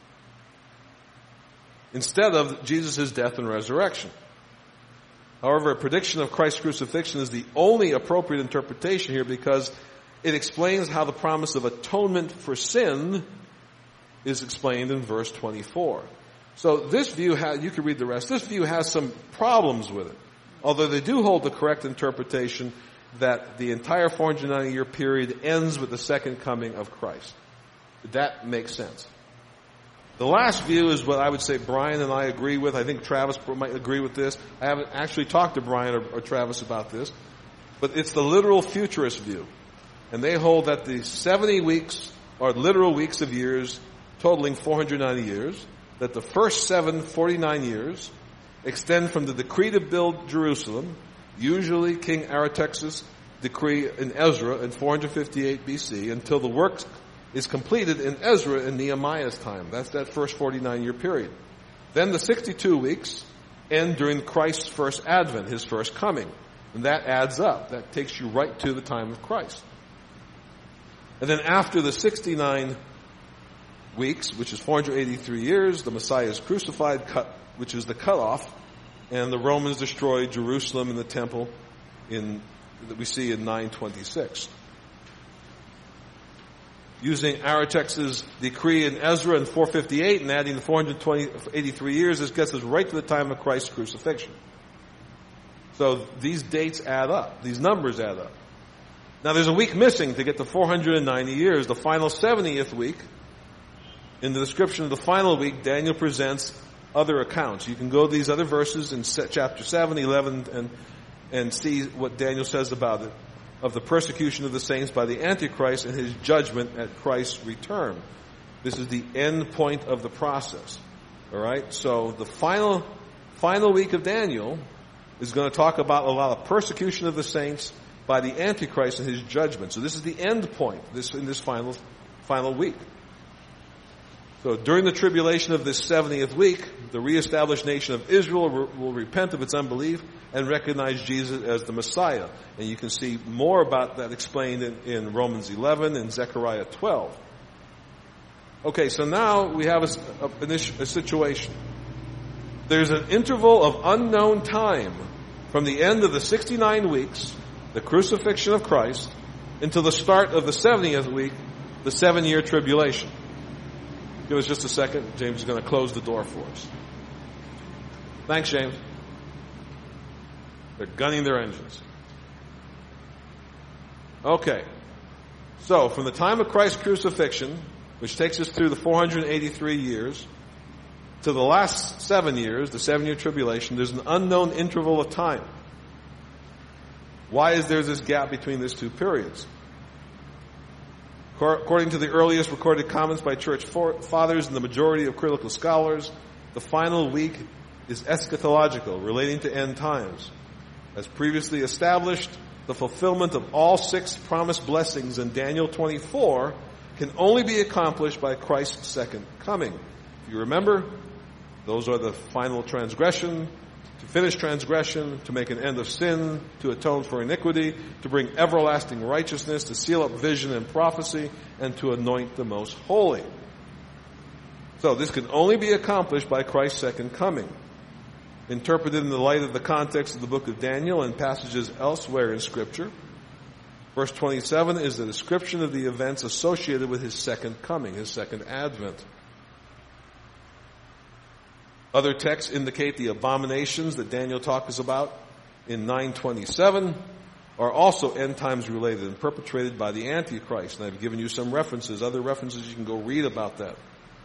instead of Jesus' death and resurrection. However, a prediction of Christ's crucifixion is the only appropriate interpretation here, because it explains how the promise of atonement for sin is explained in verse 24. So this view, you can read the rest, this view has some problems with it. Although they do hold the correct interpretation that the entire 490-year period ends with the second coming of Christ. That makes sense. The last view is what I would say Brian and I agree with. I think Travis might agree with this. I haven't actually talked to Brian or Travis about this. But it's the literal futurist view. And they hold that the 70 weeks are literal weeks of years totaling 490 years. That the first 49 years extend from the decree to build Jerusalem, usually King Artaxerxes' decree in Ezra in 458 BC, until the work is completed in Ezra and Nehemiah's time. That's that first 49-year period. Then the 62 weeks end during Christ's first advent, his first coming. And that adds up. That takes you right to the time of Christ. And then after the 69 weeks, which is 483 years, the Messiah is crucified, which is the cutoff, and the Romans destroyed Jerusalem and the temple that we see in 926. Using Artaxerxes' decree in Ezra in 458 and adding the 483 years, this gets us right to the time of Christ's crucifixion. So these dates add up. These numbers add up. Now there's a week missing to get to 490 years, the final 70th week. In the description of the final week, Daniel presents other accounts. You can go to these other verses in chapter 7, 11, and see what Daniel says about it, of the persecution of the saints by the Antichrist and his judgment at Christ's return. This is the end point of the process. All right? So the final week of Daniel is going to talk about a lot of persecution of the saints by the Antichrist and his judgment. So this is the end point in this final week. So during the tribulation of this 70th week, the reestablished nation of Israel will repent of its unbelief and recognize Jesus as the Messiah. And you can see more about that explained in Romans 11 and Zechariah 12. Okay, so now we have a situation. There's an interval of unknown time from the end of the 69 weeks, the crucifixion of Christ, until the start of the 70th week, the 7-year tribulation. Give us just a second. James is going to close the door for us. Thanks, James. They're gunning their engines. Okay. So, from the time of Christ's crucifixion, which takes us through the 483 years, to the last 7 years, the 7-year tribulation, there's an unknown interval of time. Why is there this gap between these two periods? According to the earliest recorded comments by church fathers and the majority of critical scholars, the final week is eschatological, relating to end times. As previously established, the fulfillment of all 6 promised blessings in Daniel 24 can only be accomplished by Christ's second coming. If you remember, those are the final transgression, to finish transgression, to make an end of sin, to atone for iniquity, to bring everlasting righteousness, to seal up vision and prophecy, and to anoint the most holy. So this can only be accomplished by Christ's second coming. Interpreted in the light of the context of the book of Daniel and passages elsewhere in Scripture, verse 27 is the description of the events associated with his second coming, his second advent. Other texts indicate the abominations that Daniel talks about in 9:27 are also end times related and perpetrated by the Antichrist. And I've given you some references, other references you can go read about that.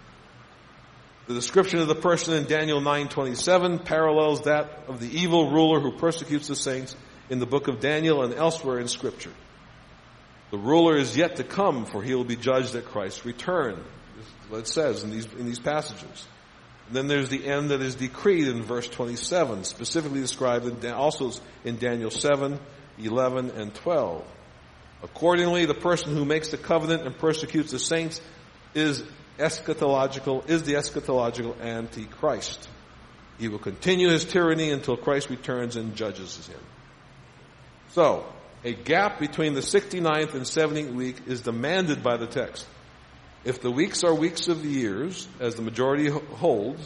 The description of the person in Daniel 9:27 parallels that of the evil ruler who persecutes the saints in the book of Daniel and elsewhere in Scripture. The ruler is yet to come, for he will be judged at Christ's return. This is what it says in these passages. And then there's the end that is decreed in verse 27, specifically described also in Daniel 7, 11, and 12. Accordingly, the person who makes the covenant and persecutes the saints is the eschatological Antichrist. He will continue his tyranny until Christ returns and judges him. So, a gap between the 69th and 70th week is demanded by the text. If the weeks are weeks of the years, as the majority holds,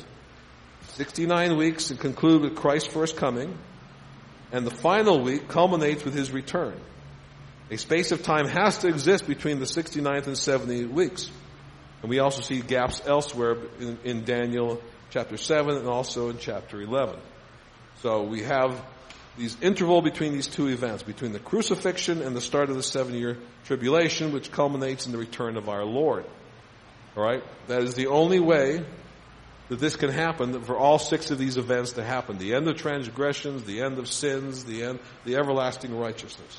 69 weeks to conclude with Christ's first coming, and the final week culminates with his return. A space of time has to exist between the 69th and 70th weeks. And we also see gaps elsewhere in Daniel chapter 7 and also in chapter 11. So we have these interval between these two events, between the crucifixion and the start of the 7-year tribulation, which culminates in the return of our Lord. All right? That is the only way that this can happen, for all 6 of these events to happen. The end of transgressions, the end of sins, the everlasting righteousness.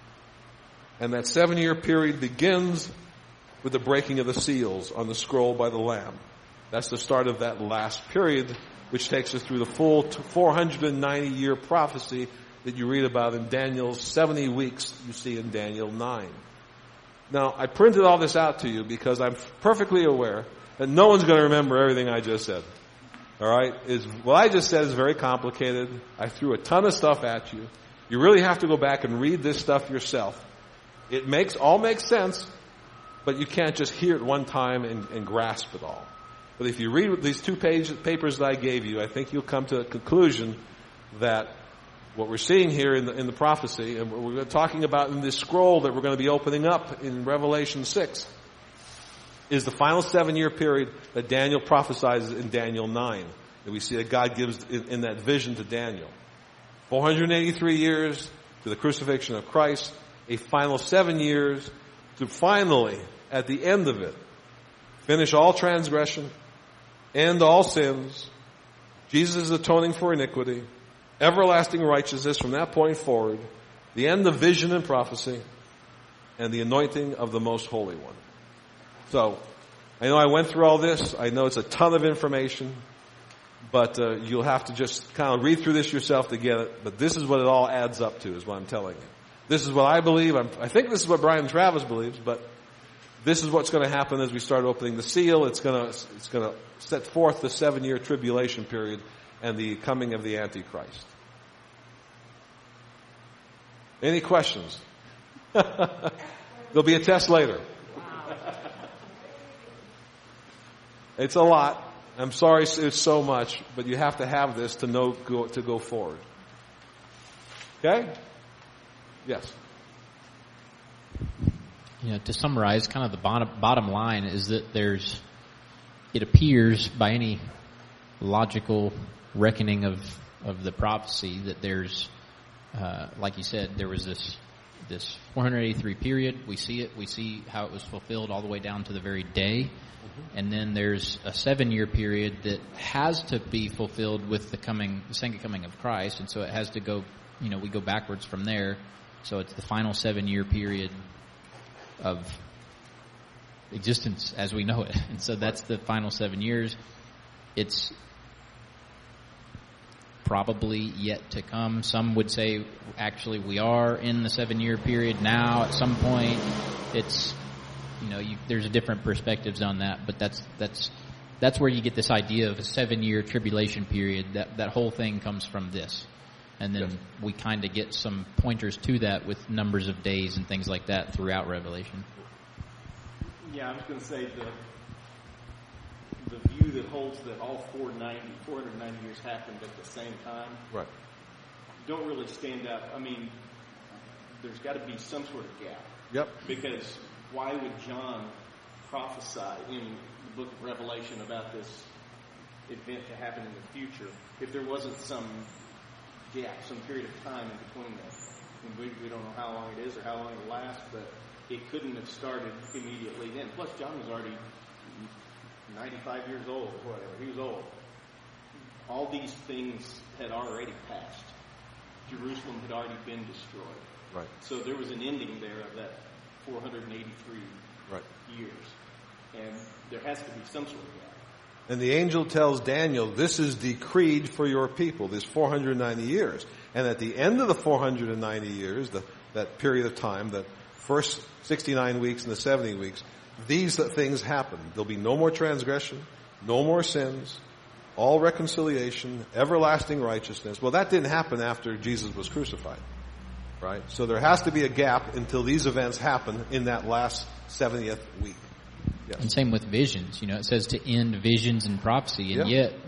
And that 7-year period begins with the breaking of the seals on the scroll by the Lamb. That's the start of that last period, which takes us through the full 490-year prophecy that you read about in Daniel's 70 weeks you see in Daniel 9. Now, I printed all this out to you because I'm perfectly aware that no one's going to remember everything I just said. All right? What I just said is very complicated. I threw a ton of stuff at you. You really have to go back and read this stuff yourself. It all makes sense, but you can't just hear it one time and grasp it all. But if you read these 2 papers that I gave you, I think you'll come to a conclusion that what we're seeing here in the prophecy, and what we're talking about in this scroll that we're going to be opening up in Revelation 6, is the final 7-year period that Daniel prophesies in Daniel 9. That we see that God gives in that vision to Daniel. 483 years to the crucifixion of Christ, a final 7 years to finally, at the end of it, finish all transgression, end all sins. Jesus is atoning for iniquity, everlasting righteousness from that point forward, the end of vision and prophecy, and the anointing of the Most Holy One. So, I know I went through all this. I know it's a ton of information, but you'll have to just kind of read through this yourself to get it. But this is what it all adds up to, is what I'm telling you. This is what I believe. I think this is what Brian Travis believes, but this is what's going to happen as we start opening the seal. It's going to set forth the 7-year tribulation period and the coming of the Antichrist. Any questions? There'll be a test later. It's a lot. I'm sorry it's so much, but you have to have this to go forward. Okay? Yes. To summarize, kind of the bottom line is that it appears by any logical reckoning of the prophecy that there's, like you said, there was this this 483 period. We see it. We see how it was fulfilled all the way down to the very day. And then there's a 7-year period that has to be fulfilled with the second coming of Christ. And so it has to go, we go backwards from there. So it's the final 7-year period of existence as we know it. And so that's the final 7 years. It's probably yet to come. Some would say actually we are in the 7-year period now at some point. It's, there's different perspectives on that, but that's where you get this idea of a 7-year tribulation period. That whole thing comes from this. And then we kind of get some pointers to that with numbers of days and things like that throughout Revelation. Yeah, I was going to say the view that holds that all 490 years happened at the same time, right, don't really stand up. I mean, there's got to be some sort of gap. Yep. Because why would John prophesy in the book of Revelation about this event to happen in the future if there wasn't some gap, some period of time in between them? And we don't know how long it is or how long it lasts, but it couldn't have started immediately then. Plus, John was already 95 years old or whatever. He was old. All these things had already passed. Jerusalem had already been destroyed. Right. So there was an ending there of that 483 years. And there has to be some sort of gap. And the angel tells Daniel, this is decreed for your people, this 490 years. And at the end of the 490 years, that period of time, that first 69 weeks and the 70 weeks, these things happen. There'll be no more transgression, no more sins, all reconciliation, everlasting righteousness. Well, that didn't happen after Jesus was crucified, right? So there has to be a gap until these events happen in that last 70th week. Yes. And same with visions. It says to end visions and prophecy, and yet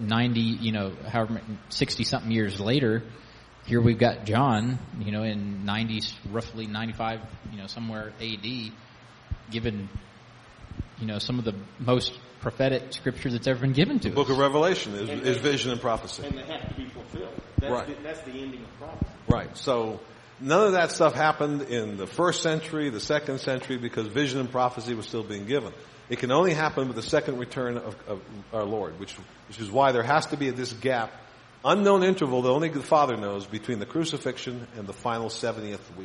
60-something years later, here we've got John, in roughly 95, somewhere A.D., given, some of the most prophetic scripture that's ever been given to us. The book of Revelation is vision and prophecy. And they have to be fulfilled. That's the ending of prophecy. Right. So none of that stuff happened in the first century, the second century, because vision and prophecy was still being given. It can only happen with the second return of our Lord, which is why there has to be this gap, unknown interval that only the Father knows, between the crucifixion and the final 70th week.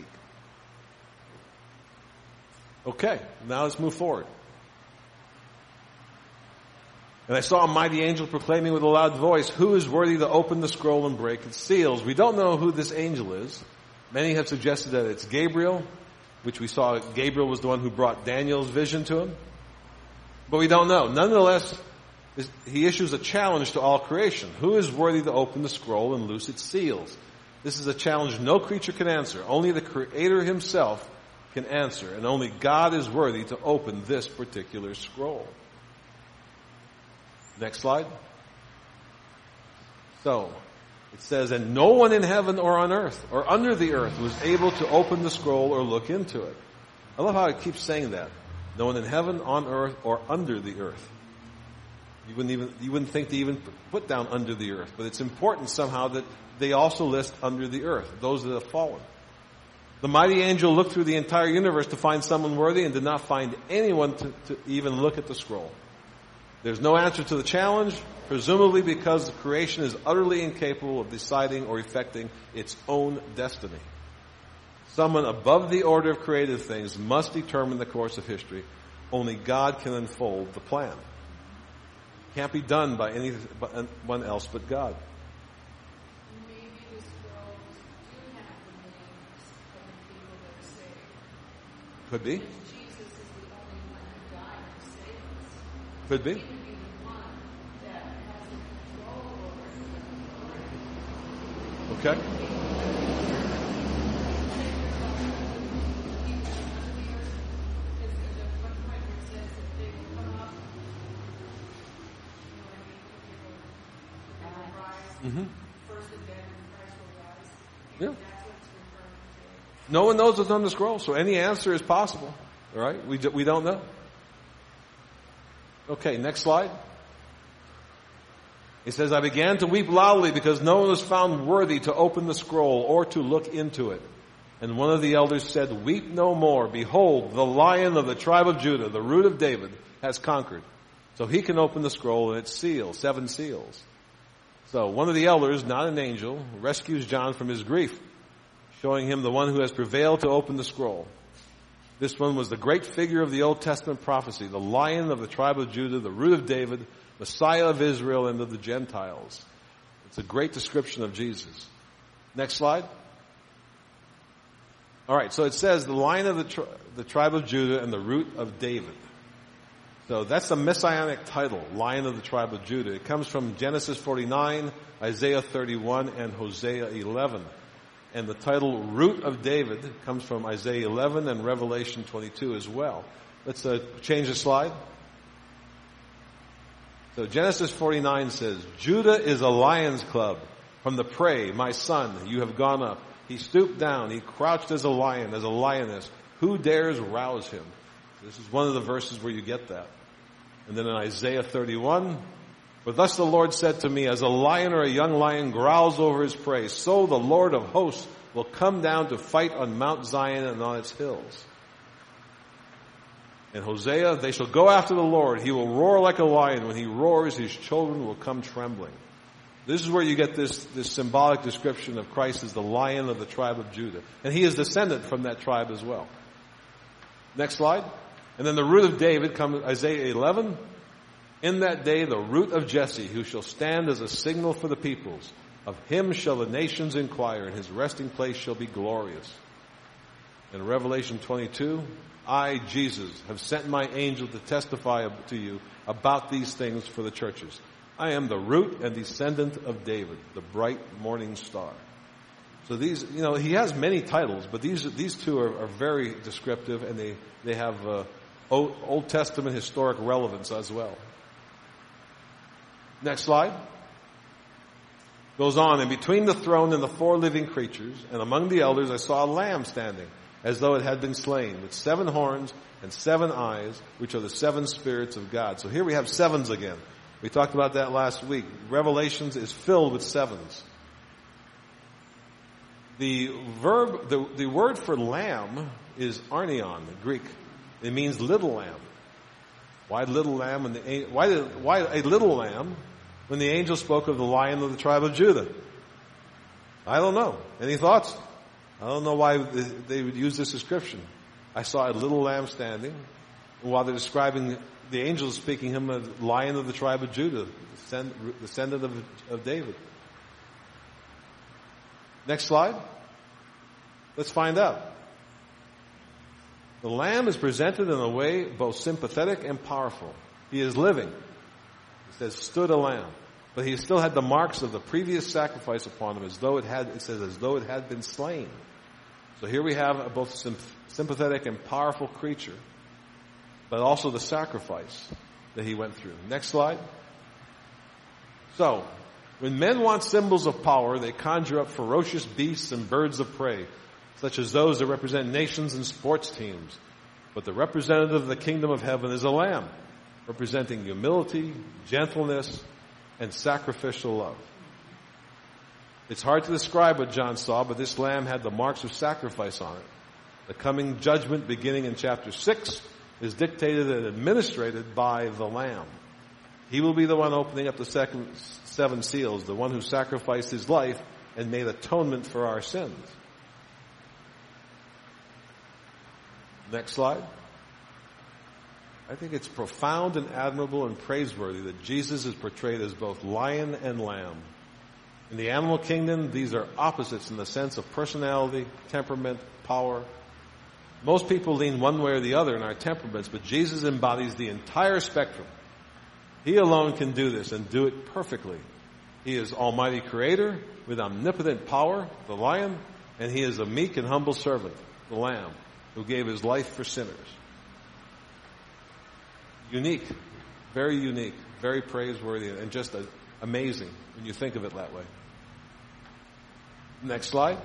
Okay, now let's move forward. And I saw a mighty angel proclaiming with a loud voice, who is worthy to open the scroll and break its seals? We don't know who this angel is. Many have suggested that it's Gabriel, which we saw Gabriel was the one who brought Daniel's vision to him. But we don't know. Nonetheless, he issues a challenge to all creation. Who is worthy to open the scroll and loose its seals? This is a challenge no creature can answer. Only the Creator himself can answer. And only God is worthy to open this particular scroll. Next slide. So, it says, and no one in heaven or on earth or under the earth was able to open the scroll or look into it. I love how it keeps saying that. No one in heaven, on earth, or under the earth. You wouldn't think to even put down under the earth, but it's important somehow that they also list under the earth, those that have fallen. The mighty angel looked through the entire universe to find someone worthy and did not find anyone to even look at the scroll. There's no answer to the challenge, presumably because the creation is utterly incapable of deciding or effecting its own destiny. Someone above the order of created things must determine the course of history. Only God can unfold the plan. It can't be done by anyone else but God. Maybe the scrolls do have the names of the people that are saved. Could be. Because Jesus is the only one who died to save us. Could be. He would be the one that has the control over the authority. Okay. Mm-hmm. First and then Christ will rise. Yeah. That's what's referring to. No one knows what's on the scroll, so any answer is possible. All right? We don't know. Okay, next slide. It says, I began to weep loudly because no one was found worthy to open the scroll or to look into it. And one of the elders said, "Weep no more. Behold, the Lion of the tribe of Judah, the root of David, has conquered. So he can open the scroll and its seals, 7 seals." So one of the elders, not an angel, rescues John from his grief, showing him the one who has prevailed to open the scroll. This one was the great figure of the Old Testament prophecy, the Lion of the tribe of Judah, the root of David, Messiah of Israel and of the Gentiles. It's a great description of Jesus. Next slide. All right, so it says the Lion of the tribe of Judah and the root of David. So that's the messianic title, Lion of the tribe of Judah. It comes from Genesis 49, Isaiah 31, and Hosea 11. And the title Root of David comes from Isaiah 11 and Revelation 22 as well. Let's change the slide. So Genesis 49 says, "Judah is a lion's club. From the prey, my son, you have gone up. He stooped down. He crouched as a lion, as a lioness. Who dares rouse him?" This is one of the verses where you get that. And then in Isaiah 31, "For thus the Lord said to me, as a lion or a young lion growls over his prey, so the Lord of hosts will come down to fight on Mount Zion and on its hills." In Hosea, "They shall go after the Lord. He will roar like a lion. When he roars, his children will come trembling." This is where you get this symbolic description of Christ as the Lion of the tribe of Judah. And he is descendant from that tribe as well. Next slide. And then the root of David comes, Isaiah 11. "In that day the root of Jesse, who shall stand as a signal for the peoples. Of him shall the nations inquire, and his resting place shall be glorious." In Revelation 22, "I, Jesus, have sent my angel to testify to you about these things for the churches. I am the root and descendant of David, the bright morning star." So these, he has many titles, but these two are very descriptive, and they have Old Testament historic relevance as well. Next slide. Goes on, "And between the throne and the 4 living creatures, and among the elders, I saw a lamb standing, as though it had been slain, with 7 horns and 7 eyes, which are the 7 spirits of God." So here we have 7s again. We talked about that last week. Revelations is filled with 7s. The word for lamb is arnion, Greek. It means little lamb. Why little lamb? Why a little lamb when the angel spoke of the Lion of the tribe of Judah? I don't know. Any thoughts? I don't know why they would use this description. "I saw a little lamb standing," while they're describing the angel speaking him as Lion of the tribe of Judah, descendant of David. Next slide. Let's find out. The lamb is presented in a way both sympathetic and powerful. He is living. It says, "stood a lamb." But he still had the marks of the previous sacrifice upon him, as though it had been slain. So here we have a both sympathetic and powerful creature, but also the sacrifice that he went through. Next slide. So, when men want symbols of power, they conjure up ferocious beasts and birds of prey, such as those that represent nations and sports teams. But the representative of the kingdom of heaven is a lamb, representing humility, gentleness, and sacrificial love. It's hard to describe what John saw, but this lamb had the marks of sacrifice on it. The coming judgment beginning in chapter 6 is dictated and administrated by the lamb. He will be the one opening up the 7 seals, the one who sacrificed his life and made atonement for our sins. Next slide. I think it's profound and admirable and praiseworthy that Jesus is portrayed as both lion and lamb. In the animal kingdom, these are opposites in the sense of personality, temperament, power. Most people lean one way or the other in our temperaments, but Jesus embodies the entire spectrum. He alone can do this and do it perfectly. He is Almighty Creator with omnipotent power, the lion, and he is a meek and humble servant, the lamb, who gave his life for sinners. Unique, very praiseworthy, and just amazing when you think of it that way. Next slide.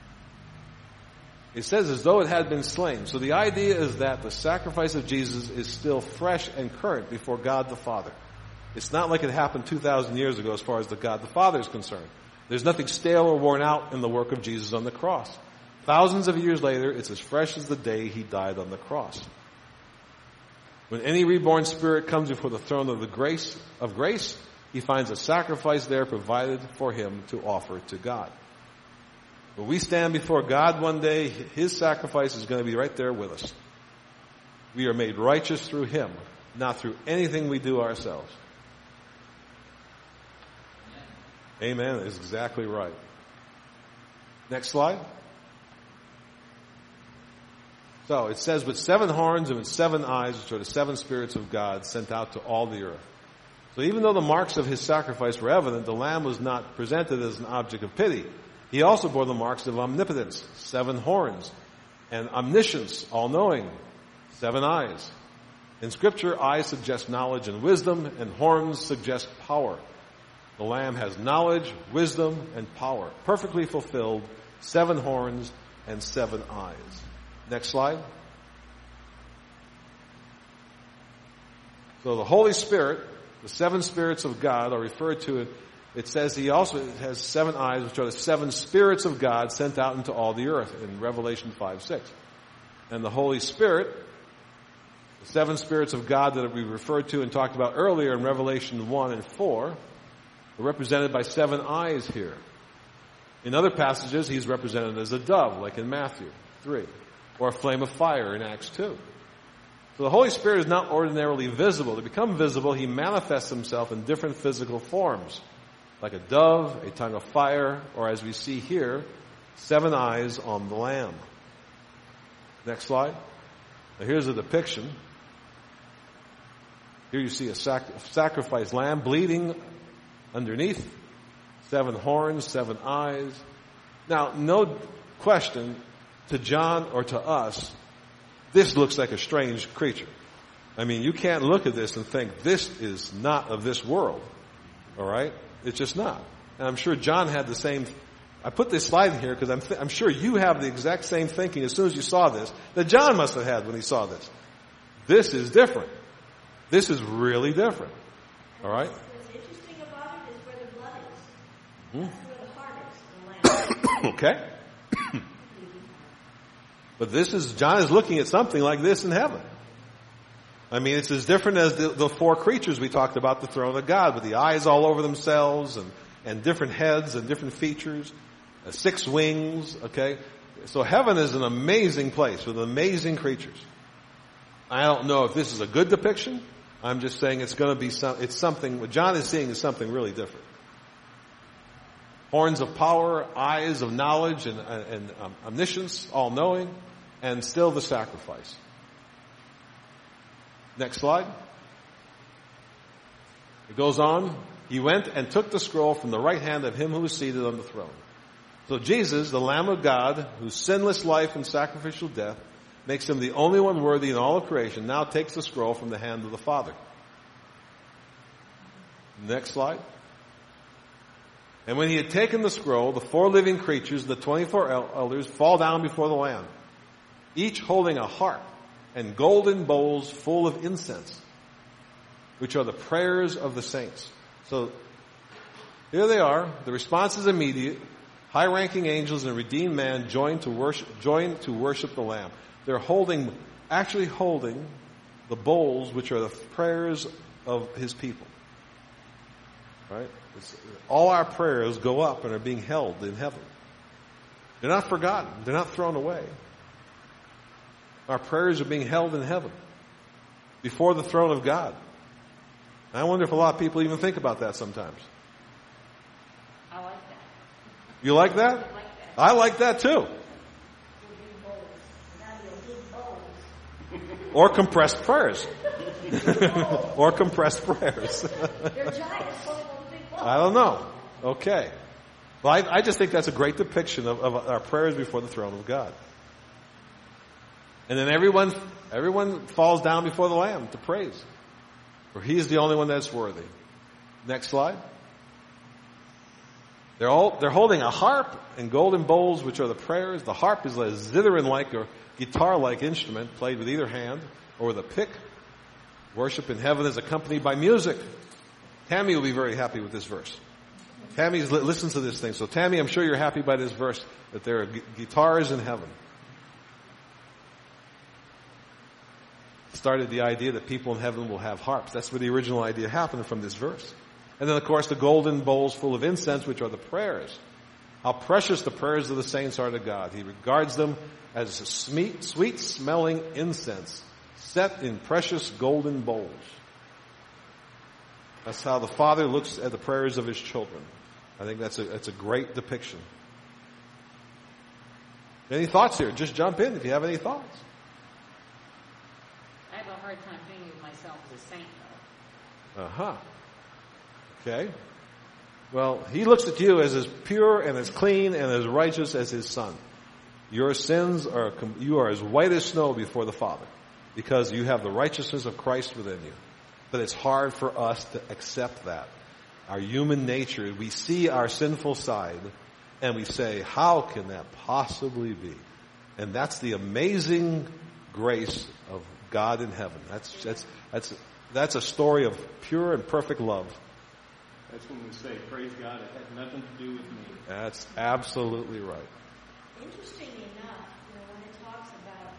It says as though it had been slain. So the idea is that the sacrifice of Jesus is still fresh and current before God the Father. It's not like it happened 2,000 years ago as far as the God the Father is concerned. There's nothing stale or worn out in the work of Jesus on the cross. Thousands of years later, it's as fresh as the day he died on the cross. When any reborn spirit comes before the throne of grace, he finds a sacrifice there provided for him to offer to God. When we stand before God one day, his sacrifice is going to be right there with us. We are made righteous through him, not through anything we do ourselves. Amen. That is exactly right. Next slide. So it says, with 7 horns and with 7 eyes, which are the 7 spirits of God sent out to all the earth. So even though the marks of his sacrifice were evident, the Lamb was not presented as an object of pity. He also bore the marks of omnipotence, 7 horns, and omniscience, all-knowing, 7 eyes. In Scripture, eyes suggest knowledge and wisdom, and horns suggest power. The Lamb has knowledge, wisdom, and power, perfectly fulfilled, 7 horns and 7 eyes. Next slide. So the Holy Spirit, the 7 spirits of God are referred to. It says he also has 7 eyes, which are the 7 spirits of God sent out into all the earth in Revelation 5:6. And the Holy Spirit, the 7 spirits of God that we referred to and talked about earlier in Revelation 1 and 4, are represented by 7 eyes here. In other passages, he's represented as a dove, like in Matthew 3, or a flame of fire in Acts 2. So the Holy Spirit is not ordinarily visible. To become visible, he manifests himself in different physical forms, like a dove, a tongue of fire, or as we see here, 7 eyes on the Lamb. Next slide. Now here's a depiction. Here you see a sacrificed lamb bleeding underneath, 7 horns, 7 eyes. Now, no question, to John or to us, this looks like a strange creature. I mean, you can't look at this and think, this is not of this world. All right? It's just not. And I'm sure John had the same. I put this slide in here because I'm sure you have the exact same thinking as soon as you saw this that John must have had when he saw this. This is different. This is really different. All right? What's interesting about it is where the blood is. That's where the heart is, the lamb. Okay. But John is looking at something like this in heaven. I mean, it's as different as the 4 creatures we talked about, the throne of God, with the eyes all over themselves and different heads and different features, 6 wings, okay? So heaven is an amazing place with amazing creatures. I don't know if this is a good depiction. I'm just saying it's going to be it's something, what John is seeing is something really different. Horns of power, eyes of knowledge and omniscience, all-knowing, and still the sacrifice. Next slide. It goes on. He went and took the scroll from the right hand of him who was seated on the throne. So Jesus, the Lamb of God, whose sinless life and sacrificial death makes him the only one worthy in all of creation, now takes the scroll from the hand of the Father. Next slide. And when he had taken the scroll, the 4 living creatures, the 24 elders, fall down before the Lamb, each holding a harp and golden bowls full of incense, which are the prayers of the saints. So here they are. The response is immediate. High-ranking angels and redeemed man join to worship the Lamb. They're actually holding the bowls, which are the prayers of his people. Right? All our prayers go up and are being held in heaven. They're not forgotten. They're not thrown away. Our prayers are being held in heaven before the throne of God. I wonder if a lot of people even think about that sometimes. I like that. You like that? I like that. I like that too. Or compressed prayers. Or compressed prayers. They're giants holding those big bowls. I don't know. Okay. Well, I just think that's a great depiction of our prayers before the throne of God. And then everyone falls down before the Lamb to praise. For he is the only one that's worthy. Next slide. They're holding a harp and golden bowls, which are the prayers. The harp is a zither-like or guitar-like instrument played with either hand or with a pick. Worship in heaven is accompanied by music. Tammy will be very happy with this verse. Tammy listens to this thing. So Tammy, I'm sure you're happy by this verse that there are guitars in heaven. Started the idea that people in heaven will have harps. That's where the original idea happened from this verse. And then, of course, the golden bowls full of incense, which are the prayers. How precious the prayers of the saints are to God. He regards them as a sweet-smelling incense set in precious golden bowls. That's how the Father looks at the prayers of His children. I think that's a great depiction. Any thoughts here? Just jump in if you have any thoughts. I have a hard time thinking of myself as a saint, though. Uh-huh. Okay. Well, He looks at you as pure and as clean and as righteous as His Son. Your sins you are as white as snow before the Father because you have the righteousness of Christ within you. But it's hard for us to accept that. Our human nature, we see our sinful side and we say, how can that possibly be? And that's the amazing grace of God in heaven. That's a story of pure and perfect love. That's when we say, praise God, it had nothing to do with me. That's absolutely right. Interestingly enough, when it talks about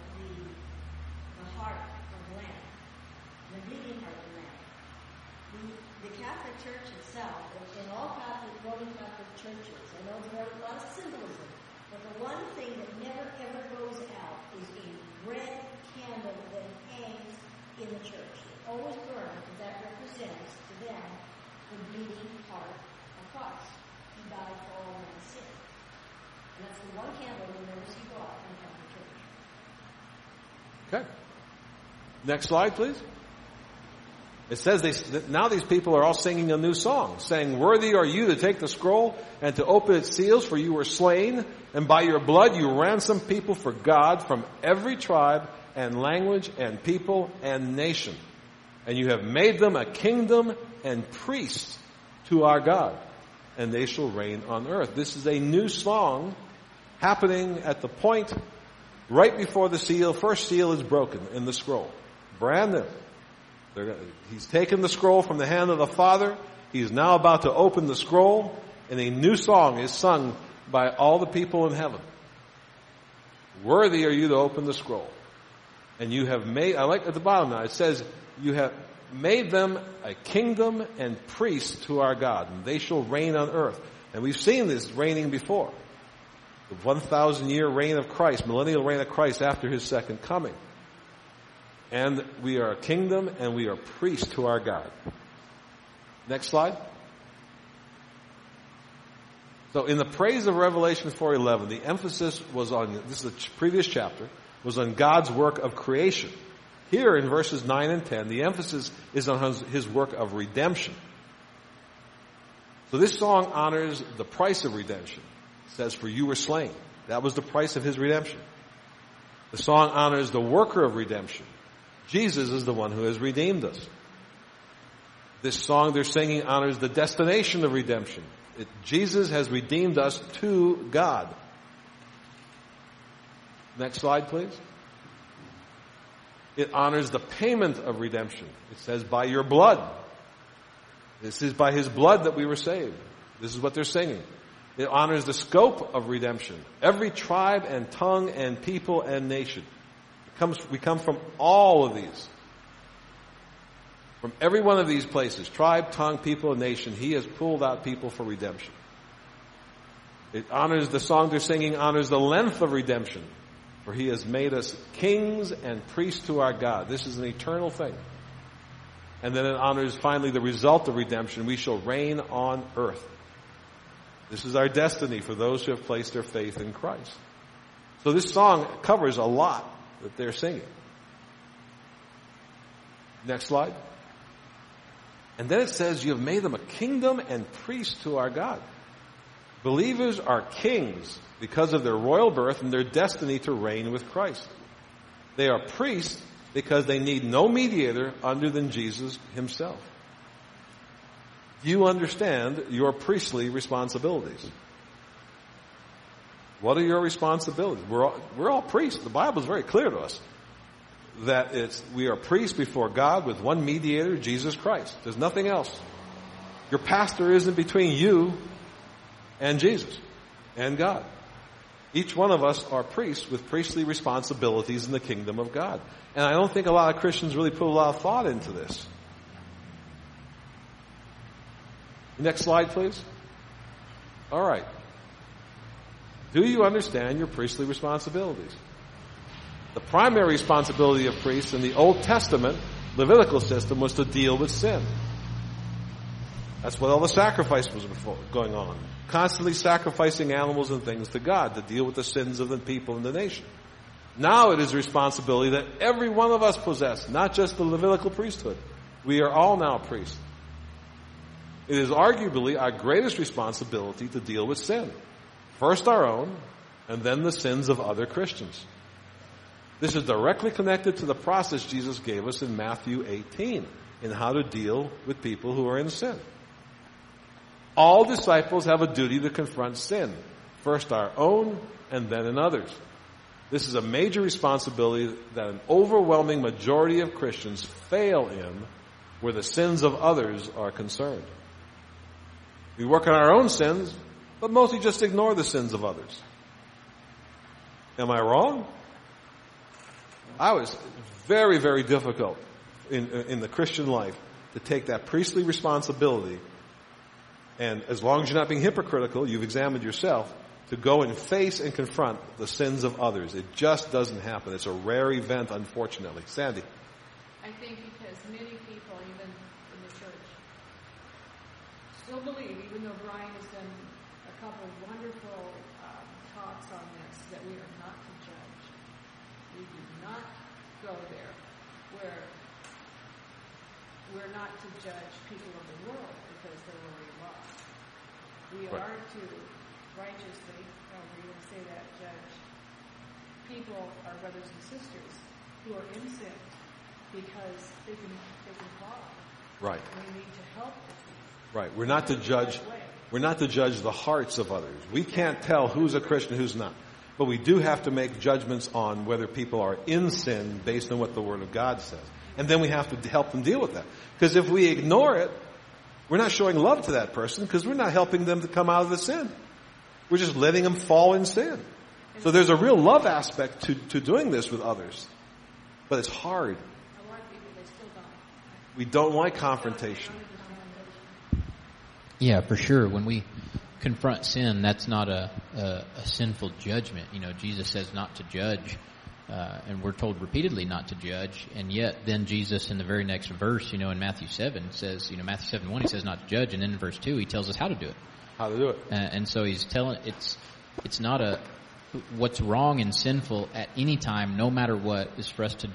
the heart of the Lamb, the bleeding heart of the Lamb, the Catholic Church itself, in all Roman Catholic churches, I know there are a lot of symbolism, but the one thing that never ever goes out is a red candle that hangs in the church. It always burns because that represents to them the bleeding heart of Christ. He died for all man's sin. And that's the one candle you'll never see go out in the Catholic Church. Okay. Next slide, please. It says now these people are all singing a new song, saying, worthy are you to take the scroll and to open its seals, for you were slain, and by your blood you ransomed people for God from every tribe and language and people and nation. And you have made them a kingdom and priests to our God, and they shall reign on earth. This is a new song happening at the point right before the first seal is broken in the scroll. Brand new. He's taken the scroll from the hand of the Father. He's now about to open the scroll, and a new song is sung by all the people in heaven. Worthy are you to open the scroll. And you have made, I like at the bottom now, it says, you have made them a kingdom and priests to our God, and they shall reign on earth. And we've seen this reigning before. The 1,000-year reign of Christ, millennial reign of Christ after His second coming. And we are a kingdom and we are priests to our God. Next slide. So in the praise of Revelation 4:11, the emphasis was on, this is the previous chapter, was on God's work of creation. Here in verses 9 and 10, the emphasis is on His work of redemption. So this song honors the price of redemption. It says, for you were slain. That was the price of His redemption. The song honors the worker of redemption. Jesus is the one who has redeemed us. This song they're singing honors the destination of redemption. Jesus has redeemed us to God. Next slide, please. It honors the payment of redemption. It says, by your blood. This is by His blood that we were saved. This is what they're singing. It honors the scope of redemption. Every tribe and tongue and people and nation. We come from all of these. From every one of these places, tribe, tongue, people, and nation, He has pulled out people for redemption. It honors, the song they're singing honors the length of redemption. For He has made us kings and priests to our God. This is an eternal thing. And then it honors finally the result of redemption. We shall reign on earth. This is our destiny for those who have placed their faith in Christ. So this song covers a lot that they're singing. Next slide. And then it says, you have made them a kingdom and priests to our God. Believers are kings because of their royal birth and their destiny to reign with Christ. They are priests because they need no mediator other than Jesus Himself. Do you understand your priestly responsibilities? What are your responsibilities? We're all priests. The Bible is very clear to us that we are priests before God with one mediator, Jesus Christ. There's nothing else. Your pastor isn't between you and Jesus and God. Each one of us are priests with priestly responsibilities in the kingdom of God. And I don't think a lot of Christians really put a lot of thought into this. Next slide, please. All right. Do you understand your priestly responsibilities? The primary responsibility of priests in the Old Testament Levitical system was to deal with sin. That's what all the sacrifice was going on. Constantly sacrificing animals and things to God to deal with the sins of the people and the nation. Now it is a responsibility that every one of us possess, not just the Levitical priesthood. We are all now priests. It is arguably our greatest responsibility to deal with sin. First our own, and then the sins of other Christians. This is directly connected to the process Jesus gave us in Matthew 18 in how to deal with people who are in sin. All disciples have a duty to confront sin. First our own, and then in others. This is a major responsibility that an overwhelming majority of Christians fail in where the sins of others are concerned. We work on our own sins, but mostly just ignore the sins of others. Am I wrong? I was very, very difficult in the Christian life to take that priestly responsibility, and as long as you're not being hypocritical, you've examined yourself, to go and face and confront the sins of others. It just doesn't happen. It's a rare event, unfortunately. Sandy. I think because many people, even in the church, still believe, even though Brian has done a couple of wonderful talks on this, that we are not to judge. We do not go there where we're not to judge people of the world because they're already lost. We are to righteously, we will say that, judge people, our brothers and sisters, who are in sin because they can fall. Right. We need to help them. Right. We're not to judge. We're not to judge the hearts of others. We can't tell who's a Christian, who's not. But we do have to make judgments on whether people are in sin based on what the Word of God says. And then we have to help them deal with that. Because if we ignore it, we're not showing love to that person because we're not helping them to come out of the sin. We're just letting them fall in sin. So there's a real love aspect to doing this with others. But it's hard. A lot of people, they still don't. We don't like confrontation. Yeah, for sure. When we confront sin, that's not a sinful judgment. You know, Jesus says not to judge, and we're told repeatedly not to judge. And yet, then Jesus in the very next verse, you know, in Matthew 7 says, you know, Matthew 7:1, he says not to judge, and then in verse 2 he tells us how to do it. How to do it. And so he's telling it's not what's wrong and sinful at any time, no matter what, is for us to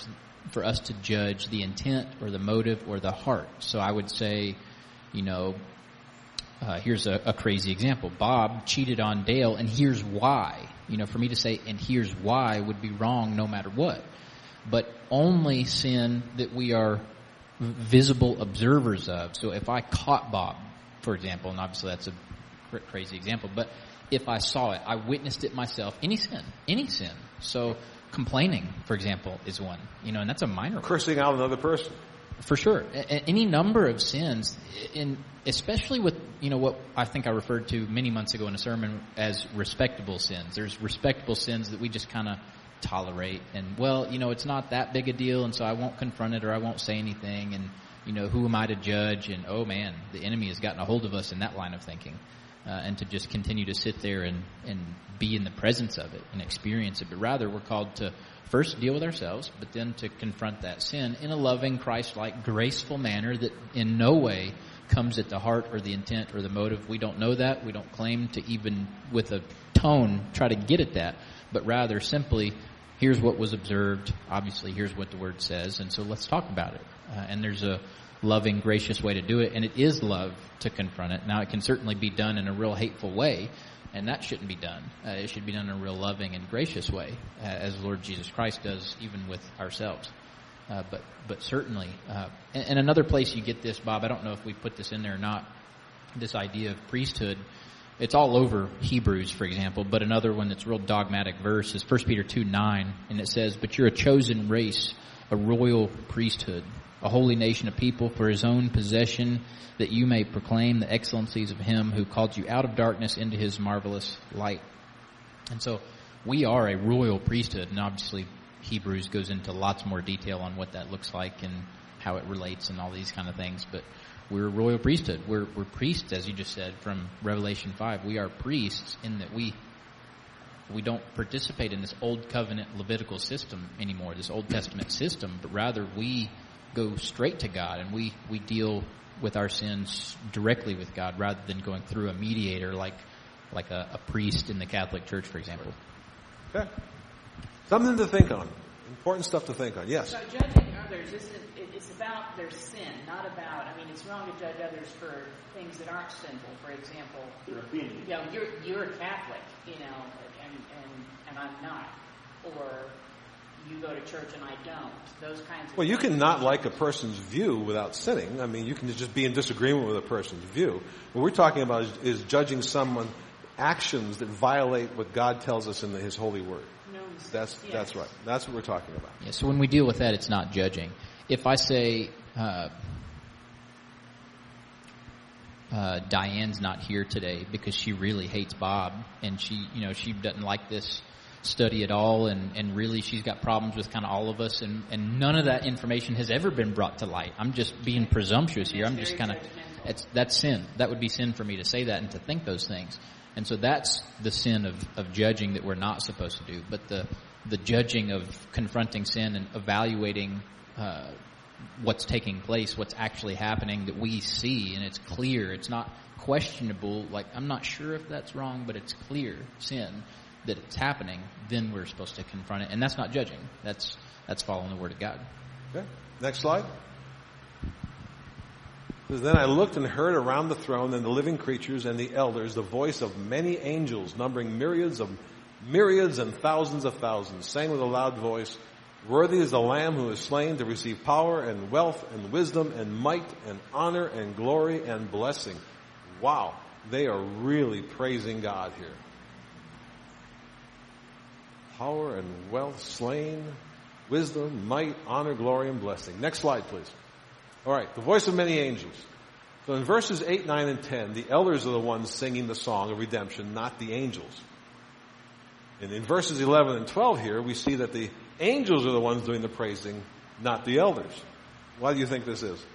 judge the intent or the motive or the heart. So I would say, you know, here's a crazy example. Bob cheated on Dale, and here's why. You know, for me to say, and here's why, would be wrong no matter what. But only sin that we are visible observers of. So if I caught Bob, for example, and obviously that's a crazy example, but if I saw it, I witnessed it myself, any sin. So complaining, for example, is one, you know, and that's a minor one. Cursing out another person. For sure. Any number of sins, especially with, you know, what I think I referred to many months ago in a sermon as respectable sins. There's respectable sins that we just kind of tolerate, and, well, you know, it's not that big a deal, and so I won't confront it or I won't say anything, and, you know, who am I to judge? And, oh man, the enemy has gotten a hold of us in that line of thinking. And to just continue to sit there and be in the presence of it and experience it. But rather, we're called to first deal with ourselves, but then to confront that sin in a loving, Christ-like, graceful manner that in no way comes at the heart or the intent or the motive. We don't know that. We don't claim to even, with a tone, try to get at that. But rather, simply, here's what was observed. Obviously, here's what the Word says. And so let's talk about it. And there's a loving, gracious way to do it, and it is love to confront it. Now, it can certainly be done in a real hateful way, and that shouldn't be done. It should be done in a real loving and gracious way, as Lord Jesus Christ does, even with ourselves. But certainly, and another place you get this, Bob, I don't know if we put this in there or not, this idea of priesthood. It's all over Hebrews, for example, but another one that's a real dogmatic verse is 1 Peter 2:9, and it says, "But you're a chosen race, a royal priesthood, a holy nation of people for his own possession, that you may proclaim the excellencies of him who called you out of darkness into his marvelous light. And so we are a royal priesthood, and obviously Hebrews goes into lots more detail on what that looks like and how it relates and all these kind of things. But we're a royal priesthood. We're priests, as you just said, from Revelation 5. We are priests in that we don't participate in this old covenant Levitical system anymore, this Old Testament system, but rather we go straight to God and we deal with our sins directly with God rather than going through a mediator like a priest in the Catholic Church, for example. Okay. Something to think on. Important stuff to think on. Yes? So judging others, it's about their sin, not about, I mean, it's wrong to judge others for things that aren't sinful. For example, Their opinion. you know, you're a Catholic, you know, and I'm not. Or you go to church and I don't. Those kinds of Well, you things. can not like a person's view without sinning. I mean, you can just be in disagreement with a person's view. What we're talking about is judging someone's actions that violate what God tells us in His holy word. No, That's right. That's what we're talking about. Yeah, so when we deal with that, it's not judging. If I say, Diane's not here today because she really hates Bob and she doesn't like this study at all and really she's got problems with kind of all of us and none of that information has ever been brought to light. I'm just being presumptuous here. I'm just kind of, that's sin. That would be sin for me to say that and to think those things. And so that's the sin of judging that we're not supposed to do. But the judging of confronting sin and evaluating what's taking place, what's actually happening that we see, and it's clear, it's not questionable, like I'm not sure if that's wrong, but it's clear sin that it's happening, then we're supposed to confront it. And that's not judging. That's following the Word of God. Okay. Next slide. It says, then I looked and heard around the throne and the living creatures and the elders the voice of many angels, numbering myriads and thousands of thousands, saying with a loud voice, worthy is the Lamb who is slain to receive power and wealth and wisdom and might and honor and glory and blessing. Wow. They are really praising God here. Power and wealth slain, wisdom, might, honor, glory, and blessing. Next slide, please. All right, the voice of many angels. So in verses 8, 9, and 10, the elders are the ones singing the song of redemption, not the angels. And in verses 11 and 12 here, we see that the angels are the ones doing the praising, not the elders. Why do you think this is?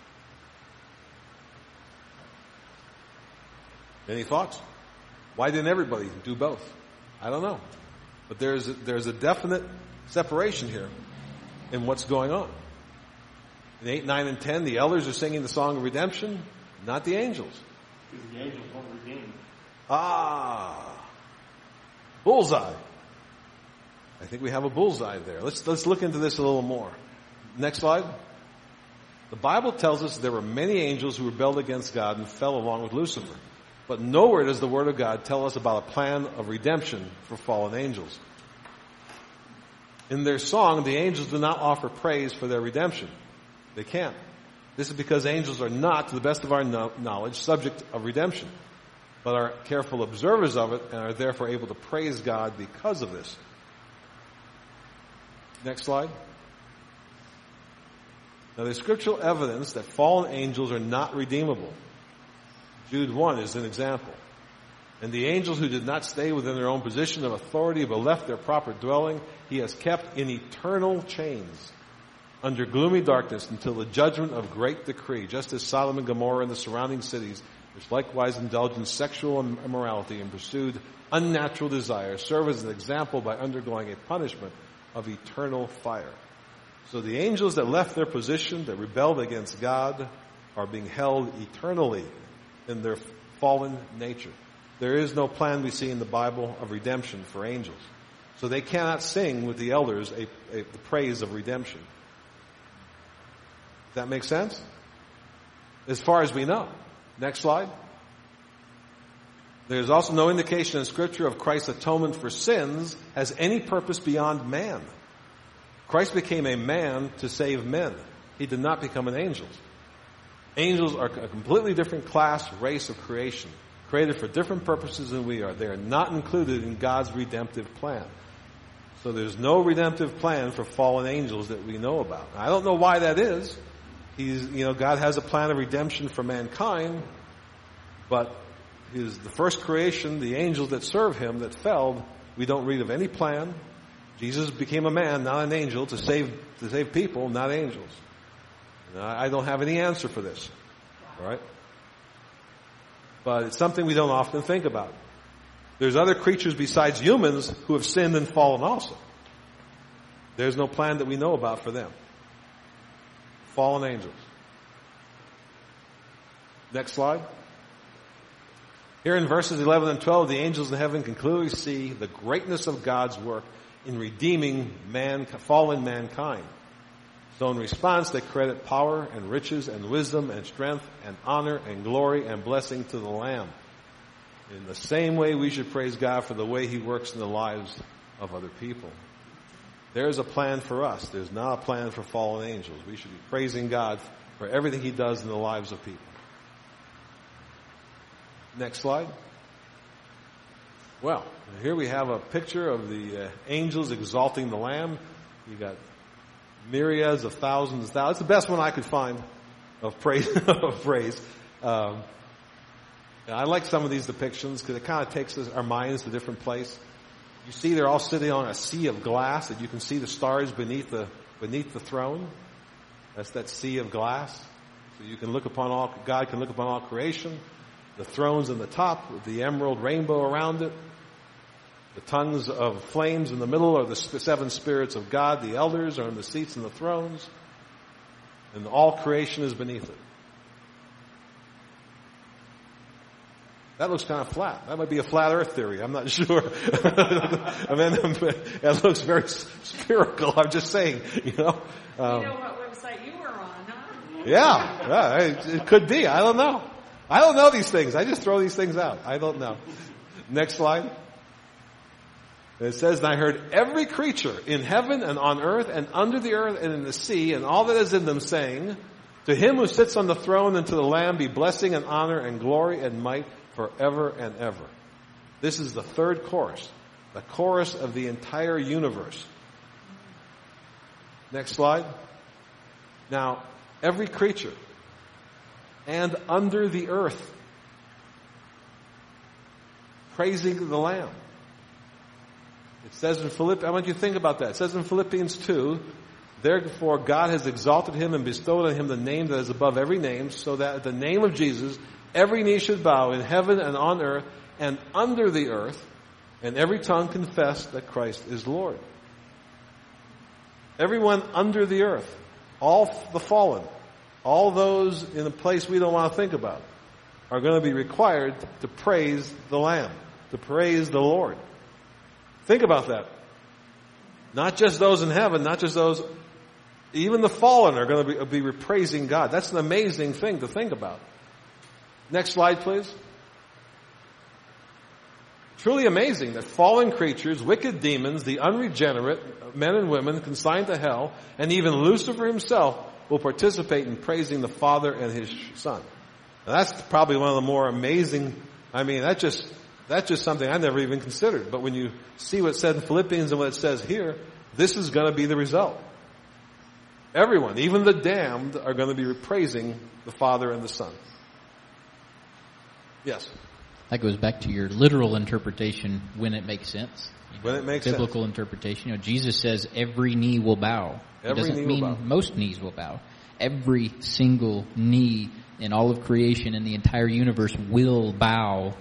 Any thoughts? Why didn't everybody do both? I don't know. But there's a definite separation here in what's going on. In 8, 9, and 10, the elders are singing the song of redemption, not the angels. Because the angels won't redeem. Bullseye. I think we have a bullseye there. Let's look into this a little more. Next slide. The Bible tells us there were many angels who rebelled against God and fell along with Lucifer. But nowhere does the Word of God tell us about a plan of redemption for fallen angels. In their song, the angels do not offer praise for their redemption. They can't. This is because angels are not, to the best of our knowledge, subject of redemption, but are careful observers of it and are therefore able to praise God because of this. Next slide. Now, there's scriptural evidence that fallen angels are not redeemable. Jude 1 is an example. And the angels who did not stay within their own position of authority but left their proper dwelling, he has kept in eternal chains under gloomy darkness until the judgment of great decree, just as Sodom and Gomorrah and the surrounding cities, which likewise indulged in sexual immorality and pursued unnatural desires, serve as an example by undergoing a punishment of eternal fire. So the angels that left their position, that rebelled against God, are being held eternally in their fallen nature. There is no plan we see in the Bible of redemption for angels. So they cannot sing with the elders the praise of redemption. Does that make sense? As far as we know. Next slide. There's also no indication in Scripture of Christ's atonement for sins has any purpose beyond man. Christ became a man to save men. He did not become an angel. Angels are a completely different class, race of creation, created for different purposes than we are. They are not included in God's redemptive plan. So there's no redemptive plan for fallen angels that we know about. I don't know why that is. God has a plan of redemption for mankind, but the first creation, the angels that serve him that fell, we don't read of any plan. Jesus became a man, not an angel, to save people, not angels. I don't have any answer for this. All right? But it's something we don't often think about. There's other creatures besides humans who have sinned and fallen also. There's no plan that we know about for them. Fallen angels. Next slide. Here in verses 11 and 12, the angels in heaven can clearly see the greatness of God's work in redeeming fallen mankind. So in response, they credit power and riches and wisdom and strength and honor and glory and blessing to the Lamb. In the same way, we should praise God for the way He works in the lives of other people. There's a plan for us. There's not a plan for fallen angels. We should be praising God for everything He does in the lives of people. Next slide. Well, here we have a picture of the angels exalting the Lamb. You got myriads of thousands of thousands. It's the best one I could find of praise. I like some of these depictions because it kind of takes our minds to a different place. You see they're all sitting on a sea of glass, and you can see the stars beneath the throne. That's that sea of glass. So you can look upon God can look upon all creation. The throne's in the top with the emerald rainbow around it. The tongues of flames in the middle are the 7 spirits of God. The elders are in the seats and the thrones. And all creation is beneath it. That looks kind of flat. That might be a flat earth theory. I'm not sure. It looks very spherical. I'm just saying, You know what website you were on, huh? Yeah, it could be. I don't know. I don't know these things. I just throw these things out. I don't know. Next slide. It says, and I heard every creature in heaven and on earth and under the earth and in the sea and all that is in them saying, to him who sits on the throne and to the Lamb be blessing and honor and glory and might forever and ever. This is the third chorus, the chorus of the entire universe. Next slide. Now, every creature and under the earth praising the Lamb. It says in Philippians, I want you to think about that. It says in Philippians 2, therefore God has exalted him and bestowed on him the name that is above every name, so that at the name of Jesus every knee should bow in heaven and on earth and under the earth, and every tongue confess that Christ is Lord. Everyone under the earth, all the fallen, all those in a place we don't want to think about, are going to be required to praise the Lamb, to praise the Lord. Think about that. Not just those in heaven, not just those, even the fallen are going to be praising God. That's an amazing thing to think about. Next slide, please. Truly amazing that fallen creatures, wicked demons, the unregenerate, men and women consigned to hell, and even Lucifer himself will participate in praising the Father and His Son. Now that's probably one of the more amazing, that's just something I never even considered. But when you see what's said in Philippians and what it says here, this is going to be the result. Everyone, even the damned, are going to be praising the Father and the Son. Yes? That goes back to your literal interpretation when it makes sense. When it makes sense. Biblical interpretation. Jesus says every knee will bow. It doesn't mean most knees will bow. Every single knee in all of creation and the entire universe will bow.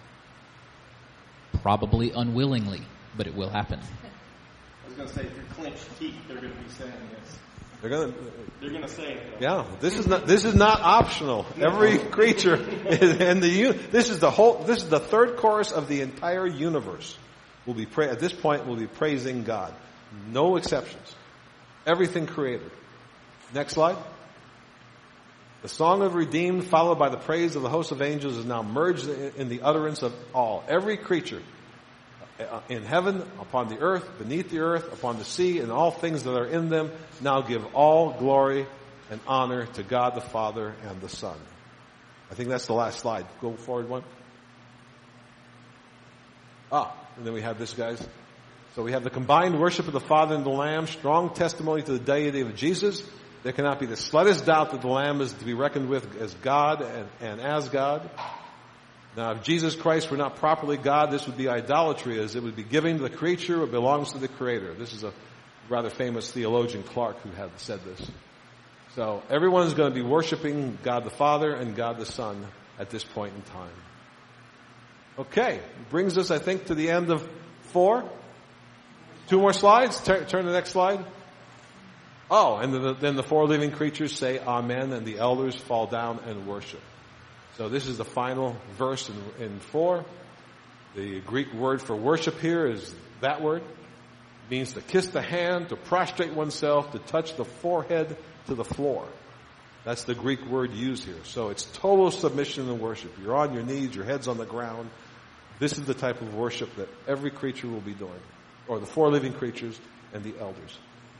Probably unwillingly, but it will happen. I was going to say, through clenched teeth, they're going to be saying this. They're going to say it. Yeah, this is not optional. Every creature and this is the third chorus of the entire universe. At this point will be praising God. No exceptions. Everything created. Next slide. The song of redeemed, followed by the praise of the host of angels, is now merged in the utterance of all. Every creature in heaven, upon the earth, beneath the earth, upon the sea, and all things that are in them, now give all glory and honor to God the Father and the Son. I think that's the last slide. Go forward one. And then we have this, guys. So we have the combined worship of the Father and the Lamb, strong testimony to the deity of Jesus. There cannot be the slightest doubt that the Lamb is to be reckoned with as God and as God. Now, if Jesus Christ were not properly God, this would be idolatry, as it would be giving to the creature what belongs to the Creator. This is a rather famous theologian, Clark, who had said this. So everyone is going to be worshiping God the Father and God the Son at this point in time. Okay, brings us, I think, to the end of 4. 2 more slides. Turn to the next slide. Oh, and then the 4 living creatures say Amen, and the elders fall down and worship. So this is the final verse in 4. The Greek word for worship here is that word. It means to kiss the hand, to prostrate oneself, to touch the forehead to the floor. That's the Greek word used here. So it's total submission and worship. You're on your knees, your head's on the ground. This is the type of worship that every creature will be doing, or the 4 living creatures and the elders.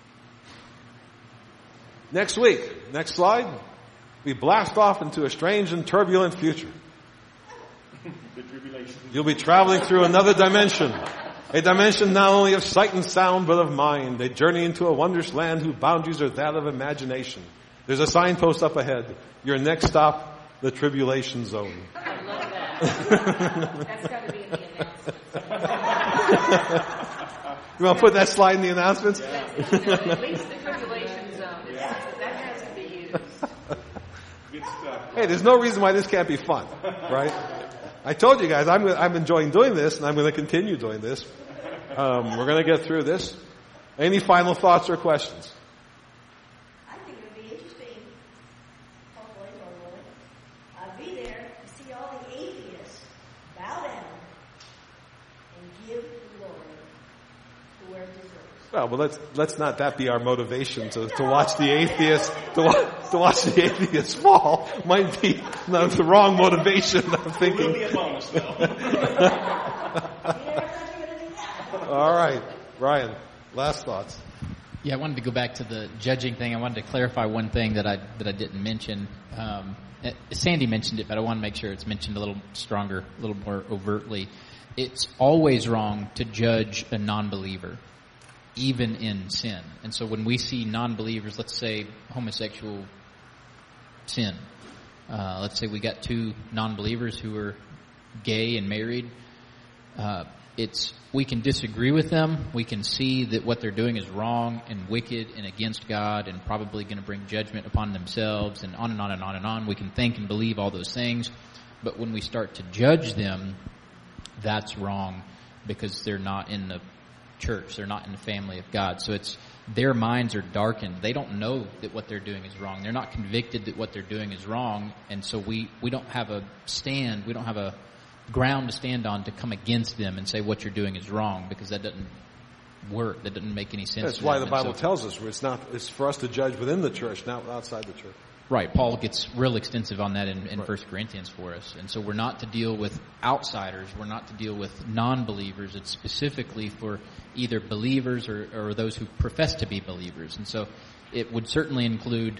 Next week, next slide, we blast off into a strange and turbulent future. The tribulation. You'll be traveling through another dimension. A dimension not only of sight and sound, but of mind. A journey into a wondrous land whose boundaries are that of imagination. There's a signpost up ahead. Your next stop, the tribulation zone. I love that. That's got to be in the announcements. You want to put that slide in the announcements? At least the tribulation zone. That has to be used. Good stuff. Hey, there's no reason why this can't be fun, right? I told you guys I'm enjoying doing this, and I'm going to continue doing this. We're going to get through this. Any final thoughts or questions? I think it would be interesting, hopefully, Lord willing, I'd be there to see all the atheists bow down and give glory to where it deserves. Well, but let's not that be our motivation to watch the atheists to watch the atheists fall. Might be the wrong motivation. I'm thinking. Will be a bonus, though. All right, Ryan. Last thoughts. Yeah, I wanted to go back to the judging thing. I wanted to clarify one thing that I didn't mention. Sandy mentioned it, but I want to make sure it's mentioned a little stronger, a little more overtly. It's always wrong to judge a non-believer, even in sin. And so when we see non-believers, let's say homosexual sin, let's say we got 2 non-believers who are gay and married, we can disagree with them. We can see that what they're doing is wrong and wicked and against God and probably going to bring judgment upon themselves, and on and on and on and on. We can think and believe all those things. But when we start to judge them, that's wrong, because they're not in the church. They're not in the family of God. So their minds are darkened. They don't know that what they're doing is wrong. They're not convicted that what they're doing is wrong. And so we don't have a stand. We don't have a ground to stand on to come against them and say what you're doing is wrong, because that doesn't work. That doesn't make any sense. That's why the Bible tells us it's for us to judge within the church, not outside the church. Right. Paul gets real extensive on that in 1 Corinthians for us. And so we're not to deal with outsiders. We're not to deal with non-believers. It's specifically for either believers or those who profess to be believers. And so it would certainly include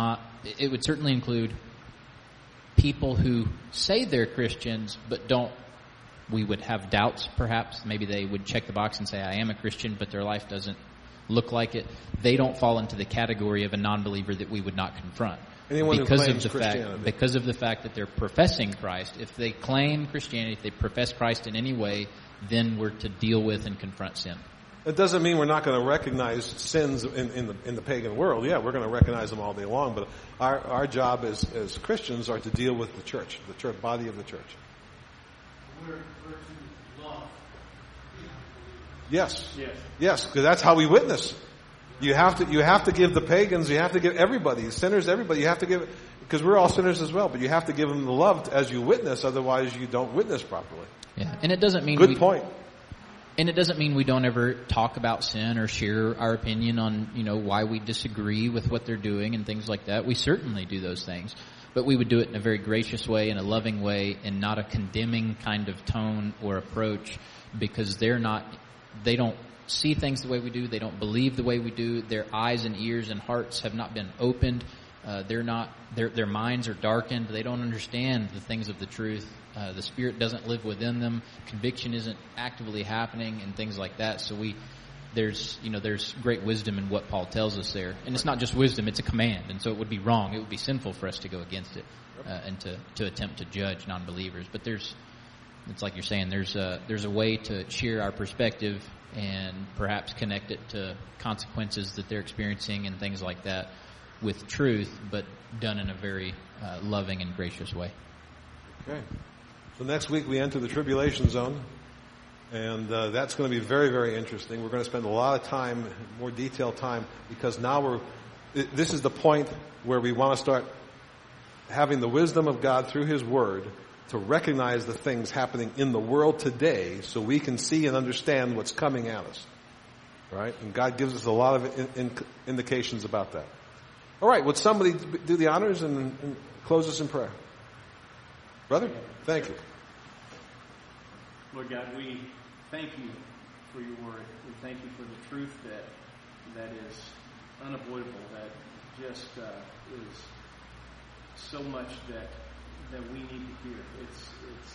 people who say they're Christians but don't. We would have doubts, perhaps. Maybe they would check the box and say, I am a Christian, but their life doesn't look like it. They don't fall into the category of a non-believer that we would not confront. Anyone who claims Christianity. Because of the fact that they're professing Christ. If they claim Christianity, if they profess Christ in any way, then we're to deal with and confront sin. It doesn't mean we're not going to recognize sins in the pagan world. Yeah, we're going to recognize them all day long, but our job as Christians are to deal with the church body of the church. We're to love. Yes, because that's how we witness. You have to give the pagans, you have to give everybody, sinners, everybody. You have to give, because we're all sinners as well. But you have to give them the love as you witness. Otherwise, you don't witness properly. Yeah, and it doesn't mean good point. And it doesn't mean we don't ever talk about sin or share our opinion on, why we disagree with what they're doing and things like that. We certainly do those things. But we would do it in a very gracious way, in a loving way, and not a condemning kind of tone or approach, because they don't see things the way we do. They don't believe the way we do. Their eyes and ears and hearts have not been opened Their minds are darkened. They don't understand the things of the truth. The Spirit doesn't live within them. Conviction isn't actively happening and things like that. So there's great wisdom in what Paul tells us there. And it's not just wisdom, it's a command. And so it would be wrong. It would be sinful for us to go against it and to attempt to judge non-believers. But it's like you're saying, there's a way to share our perspective and perhaps connect it to consequences that they're experiencing and things like that with truth, but done in a very loving and gracious way. Okay. So next week we enter the tribulation zone, and that's going to be very, very interesting. We're going to spend a lot of time, more detailed time, because now this is the point where we want to start having the wisdom of God through His Word to recognize the things happening in the world today so we can see and understand what's coming at us. Right? And God gives us a lot of indications about that. All right, would somebody do the honors and close us in prayer? Brother, thank you. Lord God, we thank you for your word. We thank you for the truth that is unavoidable, that just is so much that we need to hear. It's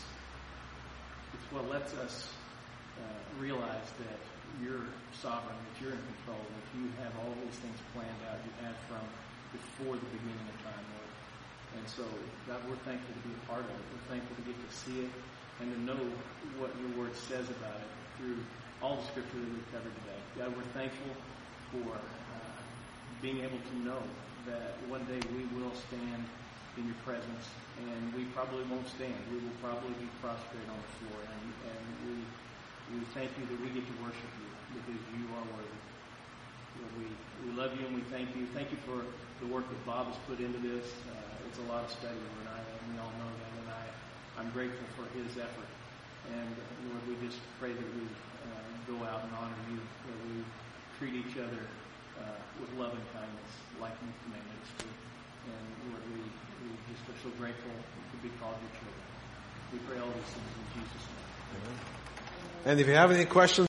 what lets us realize that you're sovereign, that you're in control, that you have all these things planned out. You had from before the beginning of time, Lord. And so, God, we're thankful to be a part of it. We're thankful to get to see it and to know what your word says about it through all the scripture that we've covered today. God, we're thankful for being able to know that one day we will stand in your presence, and we probably won't stand. We will probably be prostrate on the floor, and we thank you that we get to worship you because you are worthy. We love you and we thank you. Thank you for the work that Bob has put into this. It's a lot of study, Lord, and we all know that, and I'm grateful for his effort. And Lord, we just pray that we go out and honor you, that we treat each other with love and kindness, like you've commanded us to. And Lord, we just are so grateful to be called your children. We pray all these things in Jesus' name. And if you have any questions,